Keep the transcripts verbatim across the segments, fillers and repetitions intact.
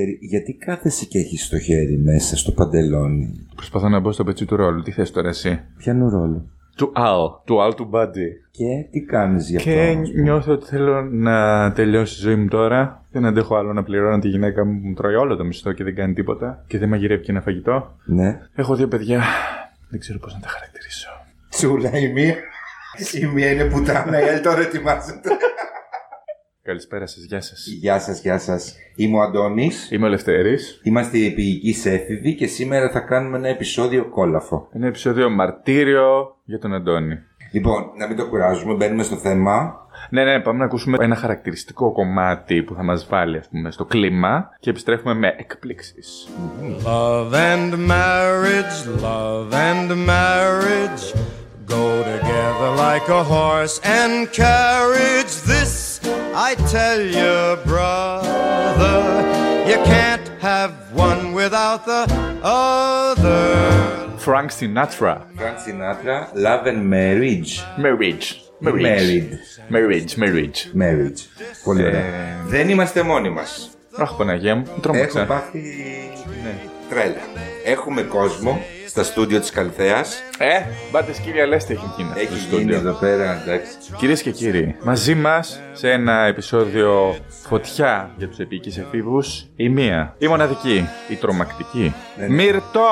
Ελευθερή, γιατί κάθεσαι και έχεις το χέρι μέσα στο παντελόνι? Προσπαθώ να μπω στο πετσί του ρόλου. Τι θες τώρα εσύ? Ποιανού ρόλο? Του Al. Του Al του Buddy. Και τι κάνεις γι' αυτό? Και νιώθω ότι θέλω να τελειώσει η ζωή μου τώρα. Δεν αντέχω άλλο να πληρώνω τη γυναίκα μου που μου τρώει όλο το μισθό και δεν κάνει τίποτα. Και δεν μαγειρεύει και ένα φαγητό. Ναι. Έχω δύο παιδιά. Δεν ξέρω πώς να τα χαρακτηρίσω. Τσούλα η μία. Η μία είναι πουτάνα, η άλλη τώρα ετοιμάζεται. Καλησπέρα σας, γεια σας. Γεια σας, γεια σας. Είμαι ο Αντώνης. Είμαι ο Λευτέρης. Είμαστε οι Επιγικείς Έφηβοι και σήμερα θα κάνουμε ένα επεισόδιο κόλαφο. Ένα επεισόδιο μαρτύριο για τον Αντώνη. Λοιπόν, να μην το κουράζουμε, μπαίνουμε στο θέμα. Ναι, ναι, πάμε να ακούσουμε ένα χαρακτηριστικό κομμάτι που θα μας βάλει, ας πούμε, στο κλίμα και επιστρέφουμε με εκπλήξεις. Love and marriage, love and marriage go together like a horse and carriage. This I tell you, brother, you can't have one without the other. Frank Sinatra. Frank Sinatra, love and marriage. Marriage. Married. Marriage, marriage. Marriage. Πολύ ωραία. Ε... Δεν είμαστε μόνοι μας. Αχ, Παναγία μου, τρόμαξα. Έχω πάθει ναι. τρέλα. Έχουμε κόσμο στα στούντιο της Καλυθέας. Ε, μπάτες κύριε Αλέστη έχει γίνει. Έχει γίνει εδώ πέρα, εντάξει. Κυρίες και κύριοι, μαζί μας σε ένα επεισόδιο φωτιά για τους επικείς εφήβους, η μία, η μοναδική, η τρομακτική, ναι, ναι. Μυρτώ!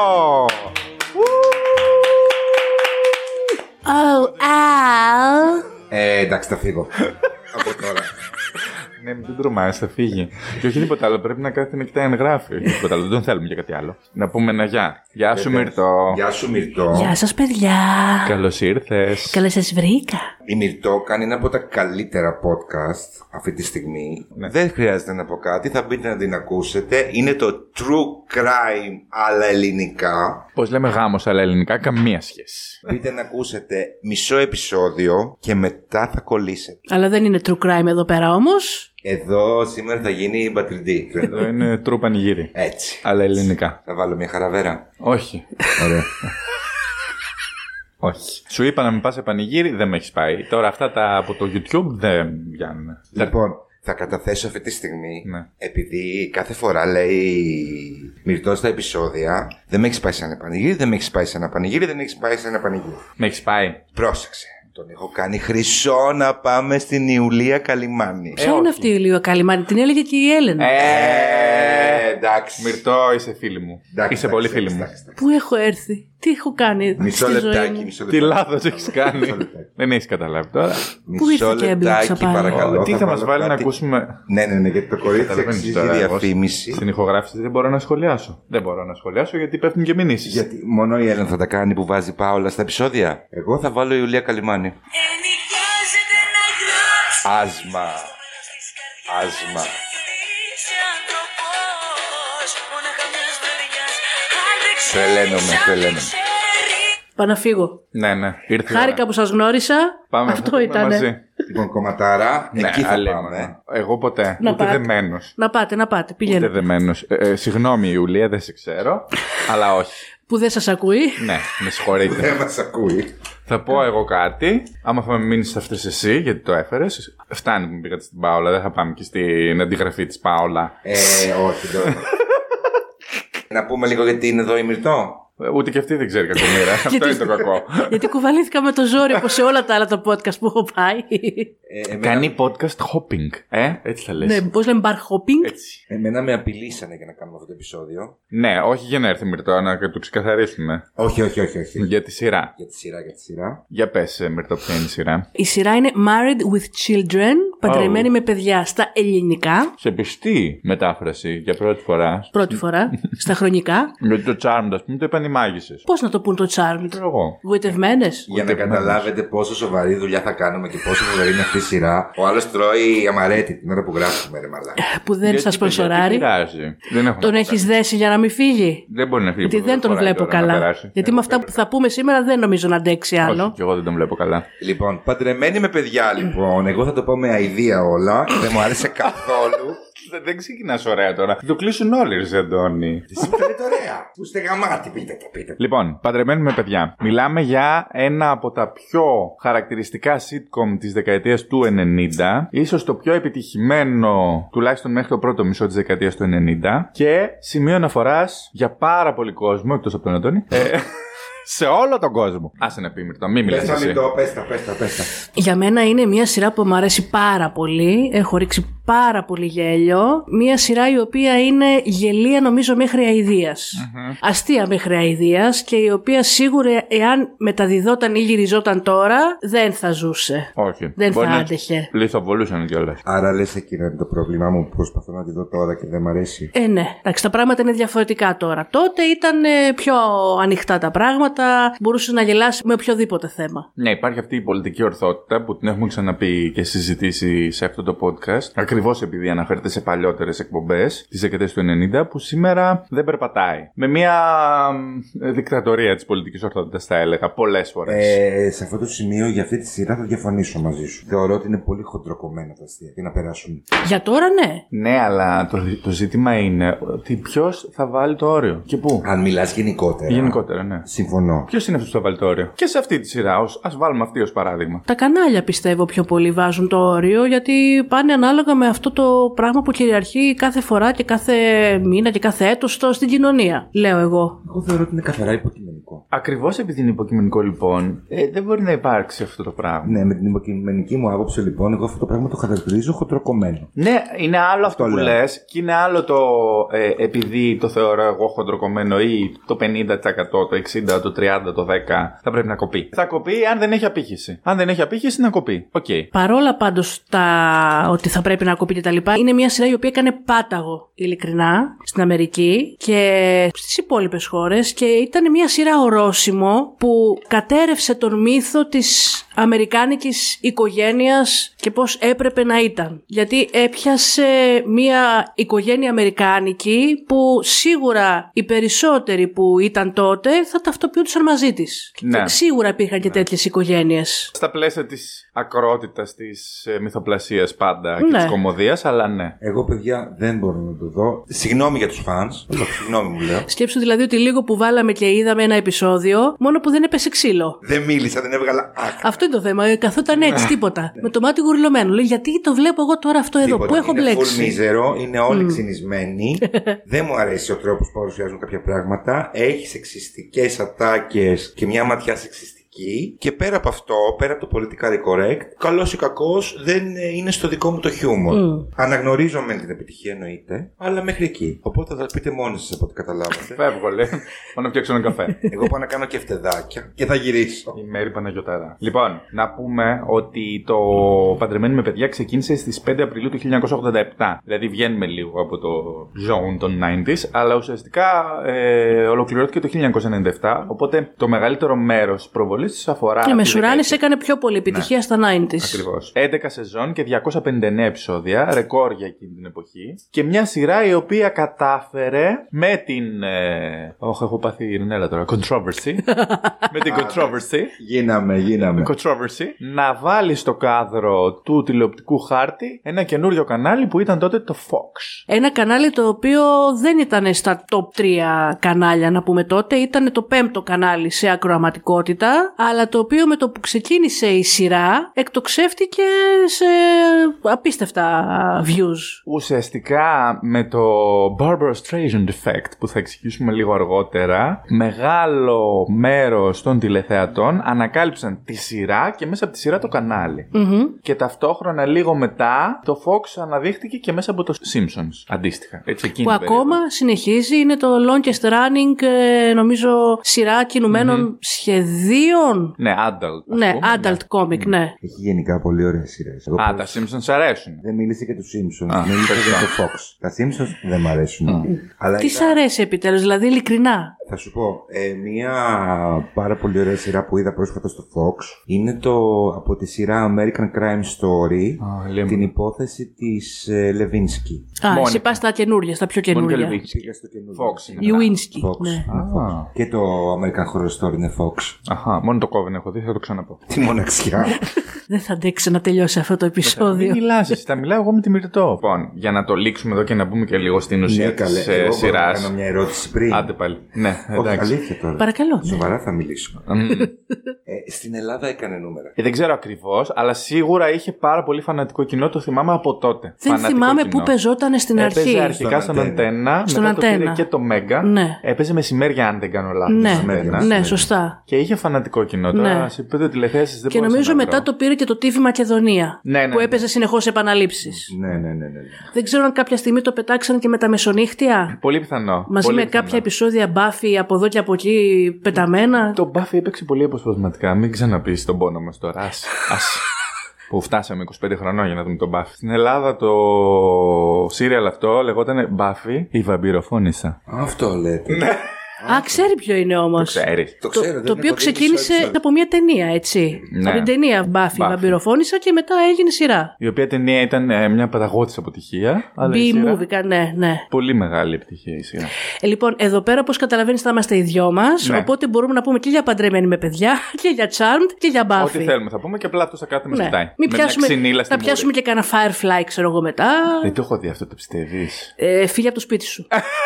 Oh, ow. Ε, εντάξει, θα φύγω. Από τώρα. Ναι, μην τον τρομάζει, θα φύγει. Και όχι τίποτα άλλο, πρέπει να κάθεται να κοιτάει εγγράφει. Όχι τίποτα άλλο, δεν τον θέλουμε για κάτι άλλο. Να πούμε ένα γεια. Γεια σου, Μυρτώ. Γεια σου, Μυρτώ. Γεια σας, παιδιά. Καλώς ήρθες. Καλώς σας βρήκα. Η Μυρτώ κάνει ένα από τα καλύτερα podcast αυτή τη στιγμή. Ναι. Δεν χρειάζεται να πω κάτι, θα μπείτε να την ακούσετε. Είναι το True Crime αλλά ελληνικά. Πώς λέμε γάμος αλλά ελληνικά, καμία σχέση. Μπείτε να ακούσετε μισό επεισόδιο και μετά θα κολλήσετε. Αλλά δεν είναι true crime εδώ πέρα όμως. Εδώ σήμερα θα γίνει μπατριντή. Εδώ είναι true πανηγύρι. Έτσι. Αλλά ελληνικά. Θα βάλω μια χαραβέρα. Όχι. Ωραία. Όχι. Σου είπα να μην πας σε πανηγύρι, δεν με έχεις πάει. Τώρα αυτά τα από το YouTube δεν βγαίνουν. Λοιπόν, θα καταθέσω αυτή τη στιγμή, ναι. επειδή κάθε φορά λέει Μυρτώ στα επεισόδια, δεν με έχεις πάει σε ένα πανηγύρι, δεν με έχεις πάει σε ένα πανηγύρι, δεν με έχεις πάει σε ένα πανηγύρι. Με έχεις πάει. Πρόσεξε. Τον έχω κάνει χρυσό να πάμε στην Ιουλία Καλυμάνη. Ποια ε, είναι αυτή η Ιουλία Καλυμάνη, την έλεγε και η Έλενα. Ε, εντάξει. Μυρτώ, είσαι φίλη μου. Εντάξει, είσαι εντάξει, πολύ εντάξει, φίλη εντάξει, μου. εντάξει, εντάξει. Πού έχω έρθει, τι έχω κάνει. Μισό στη λεπτάκι, ζωή μου. μισό λεπτάκι. Τι λάθος έχεις κάνει. Δεν έχεις καταλάβει τώρα. Πού ήρθε και έμπλεξα πάλι. Παρακαλώ. Τι θα μας βάλει να ακούσουμε. Ναι, ναι, ναι, γιατί το κορίτσι αξίζει διαφήμιση. Στην ηχογράφηση δεν μπορώ να σχολιάσω. Δεν μπορώ να σχολιάσω γιατί πέφτουν και μηνύσεις. Γιατί μόνο η Έλενα θα τα κάνει που βάζει Πάολα στα επεισόδια. Εγώ θα βάλω Ιουλία Καλυμάνη. Άσμα. Άσμα. Τρελαίνομαι, τρελαίνομαι. Πάω να φύγω. Ναι, ναι. Ήρθε Χάρηκα που σας γνώρισα. Πάμε, αυτό ήταν. Λοιπόν, κομματάρα, ναι, εκεί θα άλλη, πάμε. ναι. Εγώ ποτέ. Να ούτε πάτε. δεμένος. Να πάτε, να πάτε. Πηγαίνετε. Ούτε δεμένος. Ε, ε, συγγνώμη, Ιουλία, δεν σε ξέρω. Αλλά όχι. Που δεν σας ακούει. Ναι, με συγχωρείτε. Δεν μας ακούει. Θα πω εγώ κάτι. Άμα θα με μείνεις αυτές εσύ, γιατί το έφερες. Φτάνει που πήγατε στην Πάολα. Δεν θα πάμε και στην αντιγραφή της Πάολα. Ε, όχι τώρα. Να πούμε λίγο γιατί είναι εδώ η Μυρτώ. Ούτε και αυτή δεν ξέρει κακομοίρα. Αυτό είναι το κακό. Γιατί κουβαλήθηκα με το ζόρι όπως σε όλα τα άλλα τα podcast που έχω πάει. Ε, εμένα... Κάνει podcast hopping. Ε, έτσι θα λες. Ναι, πώς λέμε bar hopping. Έτσι. Εμένα με απειλήσανε για να κάνουμε αυτό το επεισόδιο. Ναι, όχι για να έρθει Μυρτώ, να το ξεκαθαρίσουμε. Όχι, όχι, όχι, όχι. Για τη σειρά. Για τη σειρά, για τη σειρά. Για πες, Μυρτώ, ποια είναι η σειρά. Η σειρά είναι Married with Children, παντρεμένη oh. με παιδιά στα ελληνικά. Σε πιστή μετάφραση για πρώτη φορά. Πρώτη φορά, στα χρονικά. Γιατί το Charmed, ας πούμε, το είπαν οι μάγισσες. Πώς να το πούν το Charmed. Εγώ. Γοητευμένες. Για να καταλάβετε πόσο σοβαρή δουλειά θα κάνουμε και πόσο φοβερή είναι αυτή η σειρά. Ο άλλος τρώει αμαρέτη την ώρα που γράφουμε, ρε μαλάκα. Που δεν σας προσωράρει. Δεν τον έχεις δέσει για να μην φύγει. Δεν μπορεί να φύγει. Γιατί δεν τον βλέπω καλά. Γιατί με αυτά που θα πούμε σήμερα δεν νομίζω να αντέξει άλλο. Όχι, και εγώ δεν τον βλέπω καλά. Λοιπόν, παντρεμένη με παιδιά, λοιπόν. Εγώ θα το πω με αηδία όλα. Δεν μου άρεσε καθόλου. Δεν ξεκινάς ωραία τώρα. Το κλείσουν όλοι, ρε Αντώνη. Εσύ τα λέτε ωραία. Που είστε γαμάτι, πείτε τα, πείτε. Λοιπόν, παντρεμένοι με παιδιά. Μιλάμε για ένα από τα πιο χαρακτηριστικά sitcom της δεκαετίας του ενενήντα. Ίσως το πιο επιτυχημένο, τουλάχιστον μέχρι το πρώτο μισό της δεκαετίας του ενενήντα. Και σημείο αναφοράς για πάρα πολύ κόσμο, εκτός από τον Αντώνη. Ε, σε όλο τον κόσμο. Άσε να πει, Μυρτώ, μην μιλάς εσύ. Πες τα, πες τα, πες τα. Για μένα είναι μια σειρά που μου αρέσει πάρα πολύ. Έχω ρίξει πάρα πολύ γέλιο. Μια σειρά η οποία είναι γελία, νομίζω, μέχρι αηδίας. Mm-hmm. Αστεία μέχρι αηδίας και η οποία σίγουρα, εάν μεταδιδόταν ή γυριζόταν τώρα, δεν θα ζούσε. Όχι. Δεν Μπορεί θα άντεχε. Λιθοβολούσαν κιόλας. Άρα λες εκείνο είναι το πρόβλημά μου που προσπαθώ να τη δω τώρα και δεν μ' αρέσει. Ε, ναι. Εντάξει, τα πράγματα είναι διαφορετικά τώρα. Τότε ήταν πιο ανοιχτά τα πράγματα. Μπορούσε να γελάσει με οποιοδήποτε θέμα. Ναι, υπάρχει αυτή η πολιτική ορθότητα που την έχουμε ξαναπεί και συζητήσει σε αυτό το podcast. Ακριβώς επειδή αναφέρεται σε παλιότερες εκπομπές της δεκαετίας του ενενήντα, που σήμερα δεν περπατάει. Με μια δικτατορία της πολιτικής ορθότητας, θα έλεγα, πολλές φορές. Ε, σε αυτό το σημείο, για αυτή τη σειρά θα διαφωνήσω μαζί σου. Θεωρώ ότι είναι πολύ χοντροκομμένα τα αστεία και να περάσουν. Για τώρα, ναι. Ναι, αλλά το, το ζήτημα είναι ότι ποιος θα βάλει το όριο και πού. Αν μιλάς γενικότερα. Γενικότερα, ναι. Συμφωνώ. Ποιος είναι αυτός που θα βάλει το όριο? Και σε αυτή τη σειρά, ας βάλουμε αυτή ως παράδειγμα. Τα κανάλια πιστεύω πιο πολύ βάζουν το όριο, γιατί πάνε ανάλογα με αυτό το πράγμα που κυριαρχεί κάθε φορά και κάθε μήνα και κάθε έτος στην κοινωνία. Λέω εγώ. Εγώ θεωρώ ότι είναι καθαρά υποκειμενικό. Ακριβώς επειδή είναι υποκειμενικό, λοιπόν, ε, δεν μπορεί να υπάρξει αυτό το πράγμα. Ναι, με την υποκειμενική μου άποψη, λοιπόν, εγώ αυτό το πράγμα το χαρακτηρίζω χοντροκομμένο. Ναι, είναι άλλο αυτό, αυτό που λες, και είναι άλλο το ε, επειδή το θεωρώ εγώ χοντροκομμένο ή το πενήντα τοις εκατό, το εξήντα τοις εκατό, το τριάντα τοις εκατό, το δέκα τοις εκατό θα πρέπει να κοπεί. Θα κοπεί αν δεν έχει απήχηση. Αν δεν έχει απήχηση, να κοπεί. Οκ. Okay. Παρόλα πάντως τα ότι θα πρέπει να κοπεί και τα λοιπά, είναι μια σειρά η οποία έκανε πάταγο, ειλικρινά, στην Αμερική και στις υπόλοιπες χώρες, και ήταν μια σειρά ορόσημο που κατέρευσε τον μύθο της αμερικάνικης οικογένειας και πώς έπρεπε να ήταν. Γιατί έπιασε μια οικογένεια αμερικάνικη που σίγουρα οι περισσότεροι που ήταν τότε θα ταυτοποιούνταν μαζί της. Ναι. Και σίγουρα υπήρχαν και ναι. τέτοιες οικογένειες. Στα πλαίσια της ακρότητας, της ε, μυθοπλασίας πάντα και ναι. της κωμωδίας, αλλά ναι. Εγώ, παιδιά, δεν μπορώ να το δω. Συγγνώμη για τους φανς. Συγγνώμη μου λέω. Σκέψου δηλαδή ότι λίγο που βάλαμε και είδαμε ένα επεισόδιο, μόνο που δεν έπεσε ξύλο. Δεν μίλησα, δεν έβγαλα άκρη. Αυτό είναι το θέμα. Καθόταν έτσι, τίποτα. Με το μάτι γουρλωμένο. Λέει, γιατί το βλέπω εγώ τώρα αυτό εδώ, τίποτα. Πού έχω είναι μπλέξει. Είναι full μίζερο, είναι όλοι mm. ξυνισμένοι. Δεν μου αρέσει ο τρόπος που παρουσιάζουν κάποια πράγματα. Έχει σεξιστικές ατάκες και μια ματιά σεξιστική. Και πέρα από αυτό, πέρα από το politically correct, καλός ή κακός, δεν είναι στο δικό μου το χιούμορ. Mm. Αναγνωρίζω με την επιτυχία, εννοείται, αλλά μέχρι εκεί. Οπότε θα πείτε μόνοι σας από ό,τι καταλάβατε. Φεύγω, λέει. Πάω να φτιάξω ένα καφέ. Εγώ πάω να κάνω και φτεδάκια και θα γυρίσω. Η Μέρη Παναγιωτάρα. Λοιπόν, να πούμε ότι το Παντρεμένοι με παιδιά ξεκίνησε στις πέντε Απριλίου του χίλια εννιακόσια ογδόντα επτά. Δηλαδή βγαίνουμε λίγο από το zone των ενενήντα, αλλά ουσιαστικά ε, ολοκληρώθηκε το χίλια εννιακόσια ενενήντα επτά. Οπότε το μεγαλύτερο μέρος προβολής αφορά. Και Μεσουράνης έκανε πιο πολύ επιτυχία ναι. στα ενενήντα. Ακριβώς. έντεκα σεζόν και διακόσια πενήντα εννέα επεισόδια, ρεκόρ για εκείνη την εποχή. Και μια σειρά η οποία κατάφερε με την. Ε... Όχι, έχω πάθει ειρηνέλα τώρα. Controversy. με την controversy. Γίναμε, γίναμε. Controversy. Να βάλει στο κάδρο του τηλεοπτικού χάρτη ένα καινούριο κανάλι που ήταν τότε το Fox. Ένα κανάλι το οποίο δεν ήταν στα top τρία κανάλια, να πούμε τότε. Ήταν το πέμπτο κανάλι σε ακροαματικότητα. Αλλά το οποίο με το που ξεκίνησε η σειρά εκτοξεύτηκε σε απίστευτα views. Ουσιαστικά με το Barbara Streisand effect που θα εξηγήσουμε λίγο αργότερα, μεγάλο μέρος των τηλεθεατών ανακάλυψαν τη σειρά και μέσα από τη σειρά το κανάλι. Mm-hmm. Και ταυτόχρονα λίγο μετά το Fox αναδείχτηκε και μέσα από το Simpsons. Αντίστοιχα. Έτσι, που ακόμα περίπου. Συνεχίζει, είναι το longest running νομίζω σειρά κινουμένων mm-hmm. σχεδίων. Ναι, adult. Ναι, πούμε, adult ναι. comic, ναι. Έχει γενικά πολύ ωραίες σειρές. Α, πώς... τα Simpsons αρέσουν. Δεν μίλησε για τους Simpsons, μίλησε για το Fox. Τα Simpsons δεν μ' αρέσουν. Mm. Αλλά τι σ' αρέσει επιτέλους, δηλαδή ειλικρινά? Θα σου πω, ε, μια πάρα πολύ ωραία σειρά που είδα πρόσφατα στο Fox είναι το, από τη σειρά American Crime Story, oh, την υπόθεση της ε, Λεβίνσκι. Α, Μόνικα. Εσύ πας στα καινούργια, στα πιο καινούργια. Πήγα στο καινούργιο. Fox. Λεβίνσκι. Ναι. Ah. Και το American Horror Story είναι Fox. Αχα, Μόνο το Coven έχω δει, θα το ξαναπώ. Τι μοναξιά. Δεν θα αντέξει να τελειώσει αυτό το επεισόδιο. Μην μιλάς εσύ, τα μιλάω εγώ με τη Μυρτώ. Λοιπόν, για να το λήξουμε εδώ και να μπούμε και λίγο στην ουσία Ναι, της καλέ. Εγώ μπορώ να σειράς. κάνω μια ερώτηση πριν. Άντε πάλι. Ναι, Όχι, εντάξει. αλήθεια τώρα. Παρακαλώ. Ναι. Σοβαρά θα μιλήσω. Μμμ. Ε, στην Ελλάδα έκανε νούμερα. Ε, δεν ξέρω ακριβώς, αλλά σίγουρα είχε πάρα πολύ φανατικό κοινό. Το θυμάμαι από τότε. Δεν Φανατικό θυμάμαι κοινό. πού πεζόταν στην αρχή. Έπαιζε αρχικά Στον στον Αντένα. Αντένα, Στον μετά το πήρε Αντένα. και το Μέγκα. Ναι. Έπαιζε μεσημέρια, αν δεν κάνω λάθος. Ναι, στον Αντένα. ναι, σωστά. Και είχε φανατικό κοινό. Τώρα Ναι. σε επίπεδο τηλεθέασης δεν Και μπορούσα νομίζω να μετά βρω. το πήρε και το τι βι Μακεδονία. Ναι, ναι, που ναι. έπαιζε συνεχώς επαναλήψεις. Ναι, ναι, ναι, ναι. ναι. Δεν ξέρω αν κάποια στιγμή το πετάξαν και με τα μεσονύχτια. Πολύ πιθανό. Μαζί Πολύ με πιθανό. κάποια επεισόδια Buffy από εδώ και από εκεί πεταμένα. Το Buffy έπαιξε πολύ αποσπασματικά. Μην ξαναπείς τον πόνο μας τώρα. Ας, ας. Που φτάσαμε είκοσι πέντε χρονών για να δούμε τον Buffy. Στην Ελλάδα το σύριαλ αυτό λεγόταν Buffy η βαμπυροφώνισσα. Αυτό λέτε. Α, ξέρει ποιο είναι όμως. Ξέρεις. Το Το, ξέρω, δεν το οποίο έχω δει ξεκίνησε επεισόδιο. από μια ταινία, έτσι. Ναι. Από την ταινία Buffy, Buffy. βαμπυροφώνησα και μετά έγινε σειρά. Η οποία ταινία ήταν ε, μια παταγώδης αποτυχία. Αλλά η σειρά, B-movie, ναι, ναι. πολύ μεγάλη επιτυχία η σειρά. Ε, λοιπόν, εδώ πέρα, όπως καταλαβαίνεις, θα είμαστε οι δυο μας. Ναι. Οπότε μπορούμε να πούμε και για παντρεμένοι με παιδιά, και για Charmed και για Buffy. Ό,τι θέλουμε θα πούμε και απλά αυτό θα κάθεται Ναι. με κοιτάει. Μην Με μια πιάσουμε, ξυνήλα στη θα πιάσουμε μούρη. και κανένα Firefly, ξέρω εγώ μετά. Δεν το έχω δει αυτό, το πιστεύεις? Ε, φύγε από το σπίτι σου.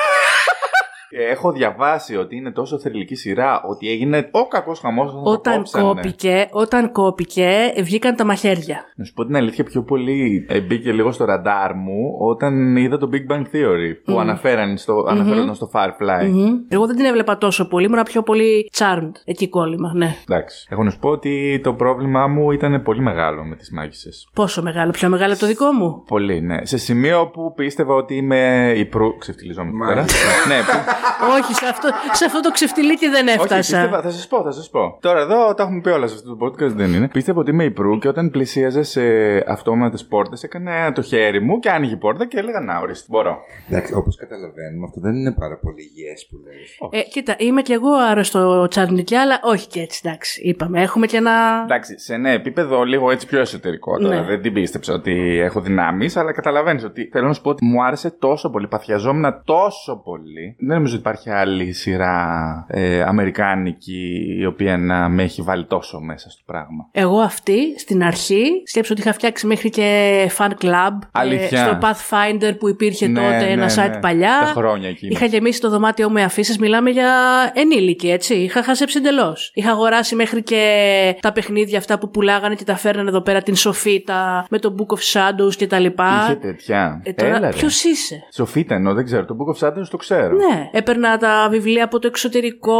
Έχω διαβάσει ότι είναι τόσο θρυλική σειρά ότι έγινε ο κακός χαμός όταν το Όταν κόψανε. κόπηκε, όταν κόπηκε, βγήκαν τα μαχαίρια. Να σου πω την αλήθεια, πιο πολύ ε, μπήκε λίγο στο ραντάρ μου όταν είδα το Big Bang Theory που αναφέραν στο, αναφέρονταν στο Firefly. Μμμ. Εγώ δεν την έβλεπα τόσο πολύ, ήμουν πιο πολύ Charmed. Εκεί κόλλημα, ναι. Εντάξει. Έχω να σου πω ότι το πρόβλημά μου ήταν πολύ μεγάλο με τις μάγισσες. Πόσο μεγάλο, πιο μεγάλο από το δικό μου. Πολύ, ναι. Σε σημείο που πίστευα ότι είμαι η πρου. Ξεφτυλιζόμουν τώρα. Μάλιστα. Ναι, που... Όχι, σε αυτό, σε αυτό το ξεφτιλίκι δεν Όχι, έφτασα. πίστευα, θα σας πω, θα σας πω. Τώρα εδώ τα έχουμε πει όλα σε αυτό το podcast, δεν είναι. Πίστευα ότι είμαι η πρου και όταν πλησίαζε σε αυτόματες πόρτες έκανα το χέρι μου και άνοιγε η πόρτα και έλεγα να ορίστε, μπορώ. Εντάξει, όπως καταλαβαίνουμε, αυτό δεν είναι πάρα πολύ υγιές που λες. Ε, κοίτα, είμαι κι εγώ άρρωστο τσαρνικιά, αλλά όχι και έτσι, εντάξει. Είπαμε, έχουμε και ένα. Εντάξει, σε ναι, επίπεδο λίγο έτσι πιο εσωτερικό τώρα. Ναι. Δεν την πίστεψα ότι έχω δυνάμεις, αλλά καταλαβαίνεις ότι θέλω να σου πω ότι μου άρεσε τόσο πολύ, παθιαζόμουν τόσο πολύ. Δεν νομίζω ότι υπάρχει άλλη σειρά ε, αμερικάνικη η οποία να με έχει βάλει τόσο μέσα στο πράγμα. Εγώ αυτή στην αρχή σκέψω ότι είχα φτιάξει μέχρι και fan club. Αλήθεια. Στο Pathfinder που υπήρχε Ναι, τότε, ναι, ένα site ναι. παλιά. Τα χρόνια εκείνα. Είχα γεμίσει το δωμάτιό μου με αφήσεις. Μιλάμε για ενήλικη, έτσι. Είχα χασέψει εντελώς. Είχα αγοράσει μέχρι και τα παιχνίδια αυτά που πουλάγανε και τα φέρνανε εδώ πέρα, την Σοφίτα με το Book of Shadows κτλ. Είχε τέτοια. Ε, τώρα, Έλα, ρε. ποιος είσαι? Σοφίτα εννοώ, δεν ξέρω. Το Book of Shadows το ξέρω. Ναι, έπαιρνα τα βιβλία από το εξωτερικό,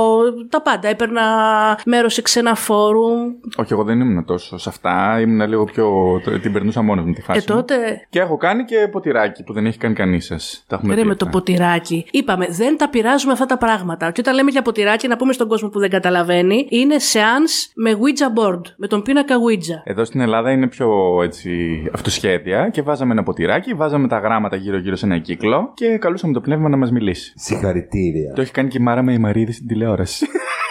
τα πάντα. Έπαιρνα μέρος σε ξένα φόρουμ. Όχι, εγώ δεν ήμουν τόσο σε αυτά. Ήμουν λίγο πιο. Την περνούσα μόνο μου τη φάση. Ε, μου. τότε. Και έχω κάνει και ποτηράκι που δεν έχει κάνει κανεί σα. Τα έχουμε Ρε πει με το αυτά. ποτηράκι. Είπαμε, δεν τα πειράζουμε αυτά τα πράγματα. Και όταν λέμε για ποτηράκι, να πούμε στον κόσμο που δεν καταλαβαίνει, είναι seance με Ouija board. Με τον πίνακα Ouija. Εδώ στην Ελλάδα είναι πιο έτσι αυτοσχέδια και βάζαμε ένα ποτηράκι, βάζαμε τα γράμματα γύρω-γύρω σε ένα κύκλο και καλούσαμε το πνεύμα να μας μιλήσει. Συγχαρητήρια. Το έχει κάνει και η Μάρα με η Μαρίδη στην τηλεόραση.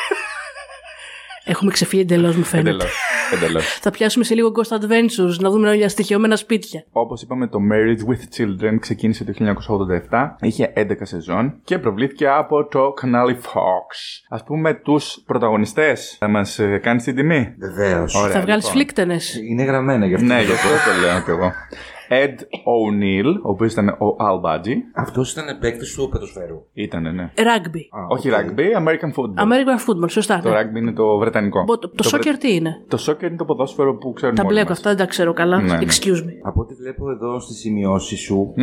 Έχουμε ξεφύγει εντελώς, μου φαίνεται. Εντελώς. Εντελώς. Θα πιάσουμε σε λίγο Ghost Adventures, να δούμε για στοιχειωμένα σπίτια. Όπως είπαμε, το Marriage with Children ξεκίνησε το χίλια εννιακόσια ογδόντα επτά, είχε έντεκα σεζόν και προβλήθηκε από το κανάλι Fox. Ας πούμε τους πρωταγωνιστές. Θα μας ε, κάνεις την τιμή. Βεβαίως. Ωραία, Θα βγάλεις λοιπόν. φλίκτενες. Είναι γραμμένα γι' αυτό. Ναι, γι' αυτό το λέω κι εγώ. Ed O'Neill, ο οποίος ήταν ο Al Budgie. Αυτός ήταν παίκτης του ποδοσφαίρου. Ήτανε, ναι. Rugby. Α, Όχι οκ. rugby, American football. American football, σωστά. Το Ναι. rugby είναι το βρετανικό. Το, το βρε- soccer τι είναι? Το soccer είναι το ποδόσφαιρο που ξέρουμε Τα όλοι μπλέκω μας. αυτά, δεν τα ξέρω καλά. Ναι, ναι. Excuse me. Από ό,τι βλέπω εδώ στις σημειώσεις σου,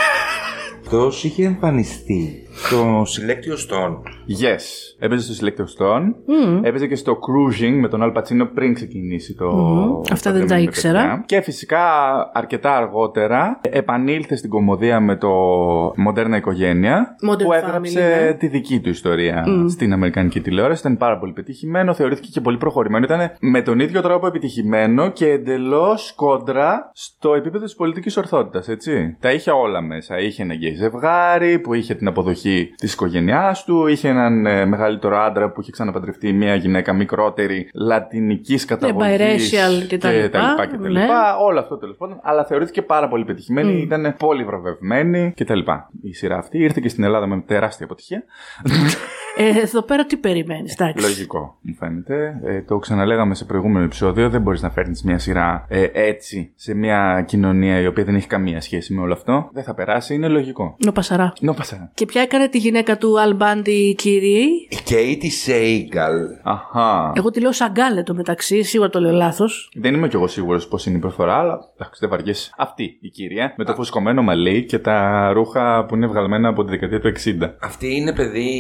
αυτός είχε εμφανιστεί στο Selectio Stone. Yes. Έπαιζε στο Selectio Stone. Mm. Έπαιζε και στο Cruising με τον Al Pacino πριν ξεκινήσει το. Mm. Αυτά δεν τα Παντρεμένοι με ήξερα. παιδιά. Και φυσικά αρκετά αργότερα επανήλθε στην κομμωδία με το Μοντέρνα Οικογένεια. Modern που Family, έγραψε ναι. τη δική του ιστορία στην αμερικανική τηλεόραση. Ήταν πάρα πολύ πετυχημένο. Θεωρήθηκε και πολύ προχωρημένο. Ήταν με τον ίδιο τρόπο επιτυχημένο και εντελώς κόντρα στο επίπεδο της πολιτικής ορθότητας. Έτσι. Τα είχε όλα μέσα. Είχε ένα γκέι ζευγάρι που είχε την αποδοχή της οικογένειάς του. Είχε έναν ε, μεγαλύτερο άντρα που είχε ξαναπαντρευτεί μια γυναίκα μικρότερη λατινικής καταγωγής. biracial και τα λοιπά, τα λοιπά και τα ναι. λοιπά. Όλο αυτό τέλος πάντων. Αλλά θεωρήθηκε πάρα πολύ πετυχημένη. Ήταν πολύ βραβευμένη και τα λοιπά. Η σειρά αυτή ήρθε και στην Ελλάδα με τεράστια αποτυχία. Ε, εδώ πέρα τι περιμένεις, εντάξει. Λογικό, μου φαίνεται. Ε, το ξαναλέγαμε σε προηγούμενο επεισόδιο. Δεν μπορείς να φέρνεις μια σειρά ε, έτσι σε μια κοινωνία η οποία δεν έχει καμία σχέση με όλο αυτό. Δεν θα περάσει, είναι λογικό. Νοπασαρά. Νοπασαρά. Και ποια έκανε τη γυναίκα του Αλ Μπάντι, κύριε? Η Κέιτι Σέιγκαλ. Αχά. Εγώ τη λέω Σαγκάλε το μεταξύ, σίγουρα το λέω λάθος. Δεν είμαι κι εγώ σίγουρος πώς είναι η προφορά, αλλά εντάξει, δεν βαριέσαι. Αυτή η κυρία με το φουσκωμένο μαλλί και τα ρούχα που είναι βγαλμένα από τη δεκαετία του εξήντα. Αυτή είναι παιδί.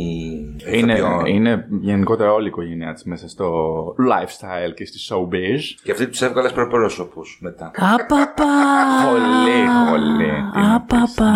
Είναι, είναι γενικότερα όλη η οικογένειά της μέσα στο lifestyle και στη showbiz. Και αυτή τους έβγαλε προπρόσωπους μετά. Απαπα! Πολύ, πολύ. Απαπα!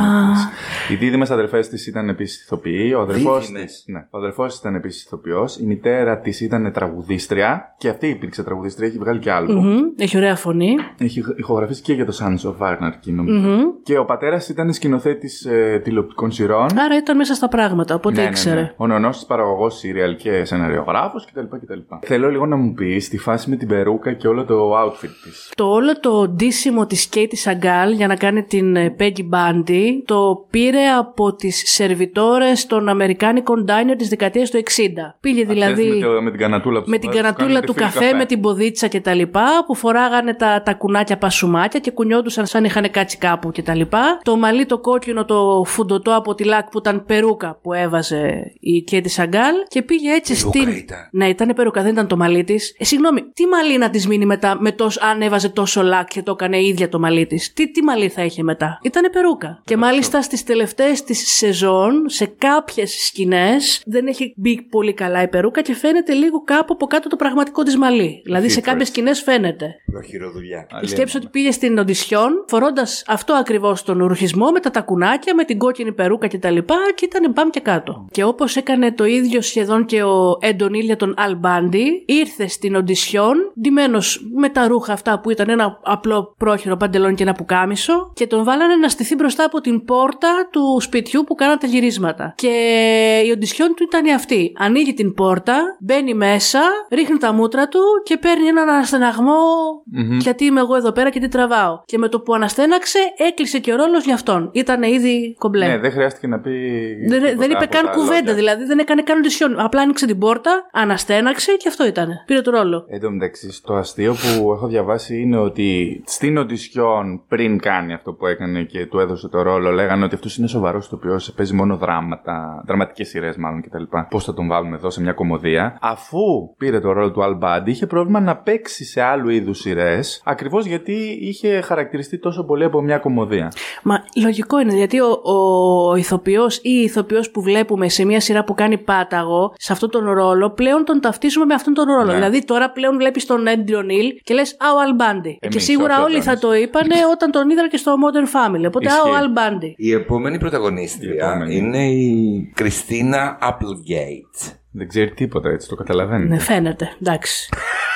Οι δίδυμες αδερφές της ήταν επίσης ηθοποιοί. Ο αδερφός της, ναι, ο αδερφός της ήταν επίσης ηθοποιός. Η μητέρα της ήταν τραγουδίστρια. Και αυτή υπήρξε τραγουδίστρια, έχει βγάλει και άλμπομ. Mm-hmm. Έχει ωραία φωνή. Έχει ηχογραφήσει και για το Sons of Anarchy, νομίζω. Mm-hmm. Και ο πατέρας ήταν σκηνοθέτης ε, τηλεοπτικών σειρών. Άρα ήταν μέσα στα πράγματα, οπότε ναι, ήξερε. Ναι, ναι. Ο νονός της παραγωγός σύριαλ και σεναριογράφος κτλ, κτλ. Θέλω λίγο να μου πεις τη φάση με την περούκα και όλο το outfit της. Το όλο το ντύσιμο της Κέιτι Σαγκάλ για να κάνει την Peggy Bundy το πήρε από τις σερβιτόρες των αμερικάνικων diner της δεκαετίας του εξήντα. Πήγε δηλαδή με, το, με την κανατούλα, με την κανατούλα του καφέ, καφέ, με την ποδίτσα και τα λοιπά, που φοράγανε τα, τα κουνάκια πασουμάκια και κουνιόντουσαν σαν είχαν κάτσει κάπου και τα λοιπά. Το μαλλί το κόκκινο, το φουντωτό από τη λάκ που ήταν περούκα που έβαζε η Κέιτι Σαγκάλ και πήγε έτσι περούκα στην. Ήταν. Ναι, ήταν περούκα, δεν ήταν το μαλλί της. Ε, συγγνώμη, τι μαλλί να της μείνει μετά, με τόσο, αν έβαζε τόσο λάκ και το έκανε ίδια το μαλλί της. Τι, τι μαλλί θα είχε μετά. Ήτανε περούκα. Και μάλιστα στις τελευταίες της σεζόν, σε κάποιες σκηνές, δεν έχει μπει πολύ καλά η περούκα και φαίνεται λίγο κάπου από κάτω το πραγματικό της μαλλί. Δηλαδή σε κάποιες σκηνές φαίνεται. Προχειροδουλειά. Η σκέψη ότι πήγε στην οντισιόν φορώντας αυτό ακριβώς τον ρουχισμό με τα τακουνάκια, με την κόκκινη περούκα κτλ. Και, και ήταν μπαμ και κάτω. Και όπως έκανε το ίδιο σχεδόν και ο Έντονιλ για τον Αλ Μπάντι, ήρθε στην οντισιόν ντυμένος με τα ρούχα αυτά που ήταν ένα απλό πρόχειρο παντελόνι και ένα πουκάμισο και τον βάλανε να στηθεί μπροστά από την πόρτα του σπιτιού που κάναν τα γυρίσματα. Και η οντισιόν του ήταν αυτή. Ανοίγει την πόρτα, μπαίνει μέσα, ρίχνει τα μούτρα του και παίρνει έναν αναστεναγμό mm-hmm. γιατί είμαι εγώ εδώ πέρα και τι τραβάω. Και με το που αναστέναξε, έκλεισε και ο ρόλος για αυτόν. Ήταν ήδη κομπλέ. Ναι, δεν χρειάστηκε να πει. Δεν, δεν είπε καν κουβέντα, λόγια. Δηλαδή δεν έκανε καν οντισιόν. Απλά άνοιξε την πόρτα, αναστέναξε και αυτό ήταν. Πήρε το ρόλο. Εν τω μεταξύ, το αστείο που έχω διαβάσει είναι ότι στην οντισιόν, πριν κάνει αυτό που έκανε και του έδωσε το ρόλο, λέγανε ότι αυτό είναι σοβαρό ηθοποιός, παίζει μόνο δράματα, δραματικές σειρές μάλλον κτλ. Πώς θα τον βάλουμε εδώ σε μια κομμωδία. Αφού πήρε το ρόλο του Αλ Μπάντι, είχε πρόβλημα να παίξει σε άλλου είδους σειρές, ακριβώς γιατί είχε χαρακτηριστεί τόσο πολύ από μια κομμωδία. Μα λογικό είναι, γιατί ο, ο ηθοποιός ή η ηθοποιός που βλέπουμε σε μια σειρά που κάνει πάταγο, σε αυτόν τον ρόλο, πλέον τον ταυτίζουμε με αυτόν τον ρόλο. Ναι. Δηλαδή τώρα πλέον βλέπεις τον Έντονιλ και λες Α, ο Αλ Μπάντι. Και σίγουρα όλοι θα το είπανε όταν τον είδαν και στο Modern Family. Οπότε Α, ο Αλ Μπάντι. Η επόμενη πρωταγωνίστρια η επόμενη. είναι η Κριστίνα Applegate. Δεν ξέρει τίποτα, έτσι το καταλαβαίνει. Ναι, φαίνεται. Εντάξει.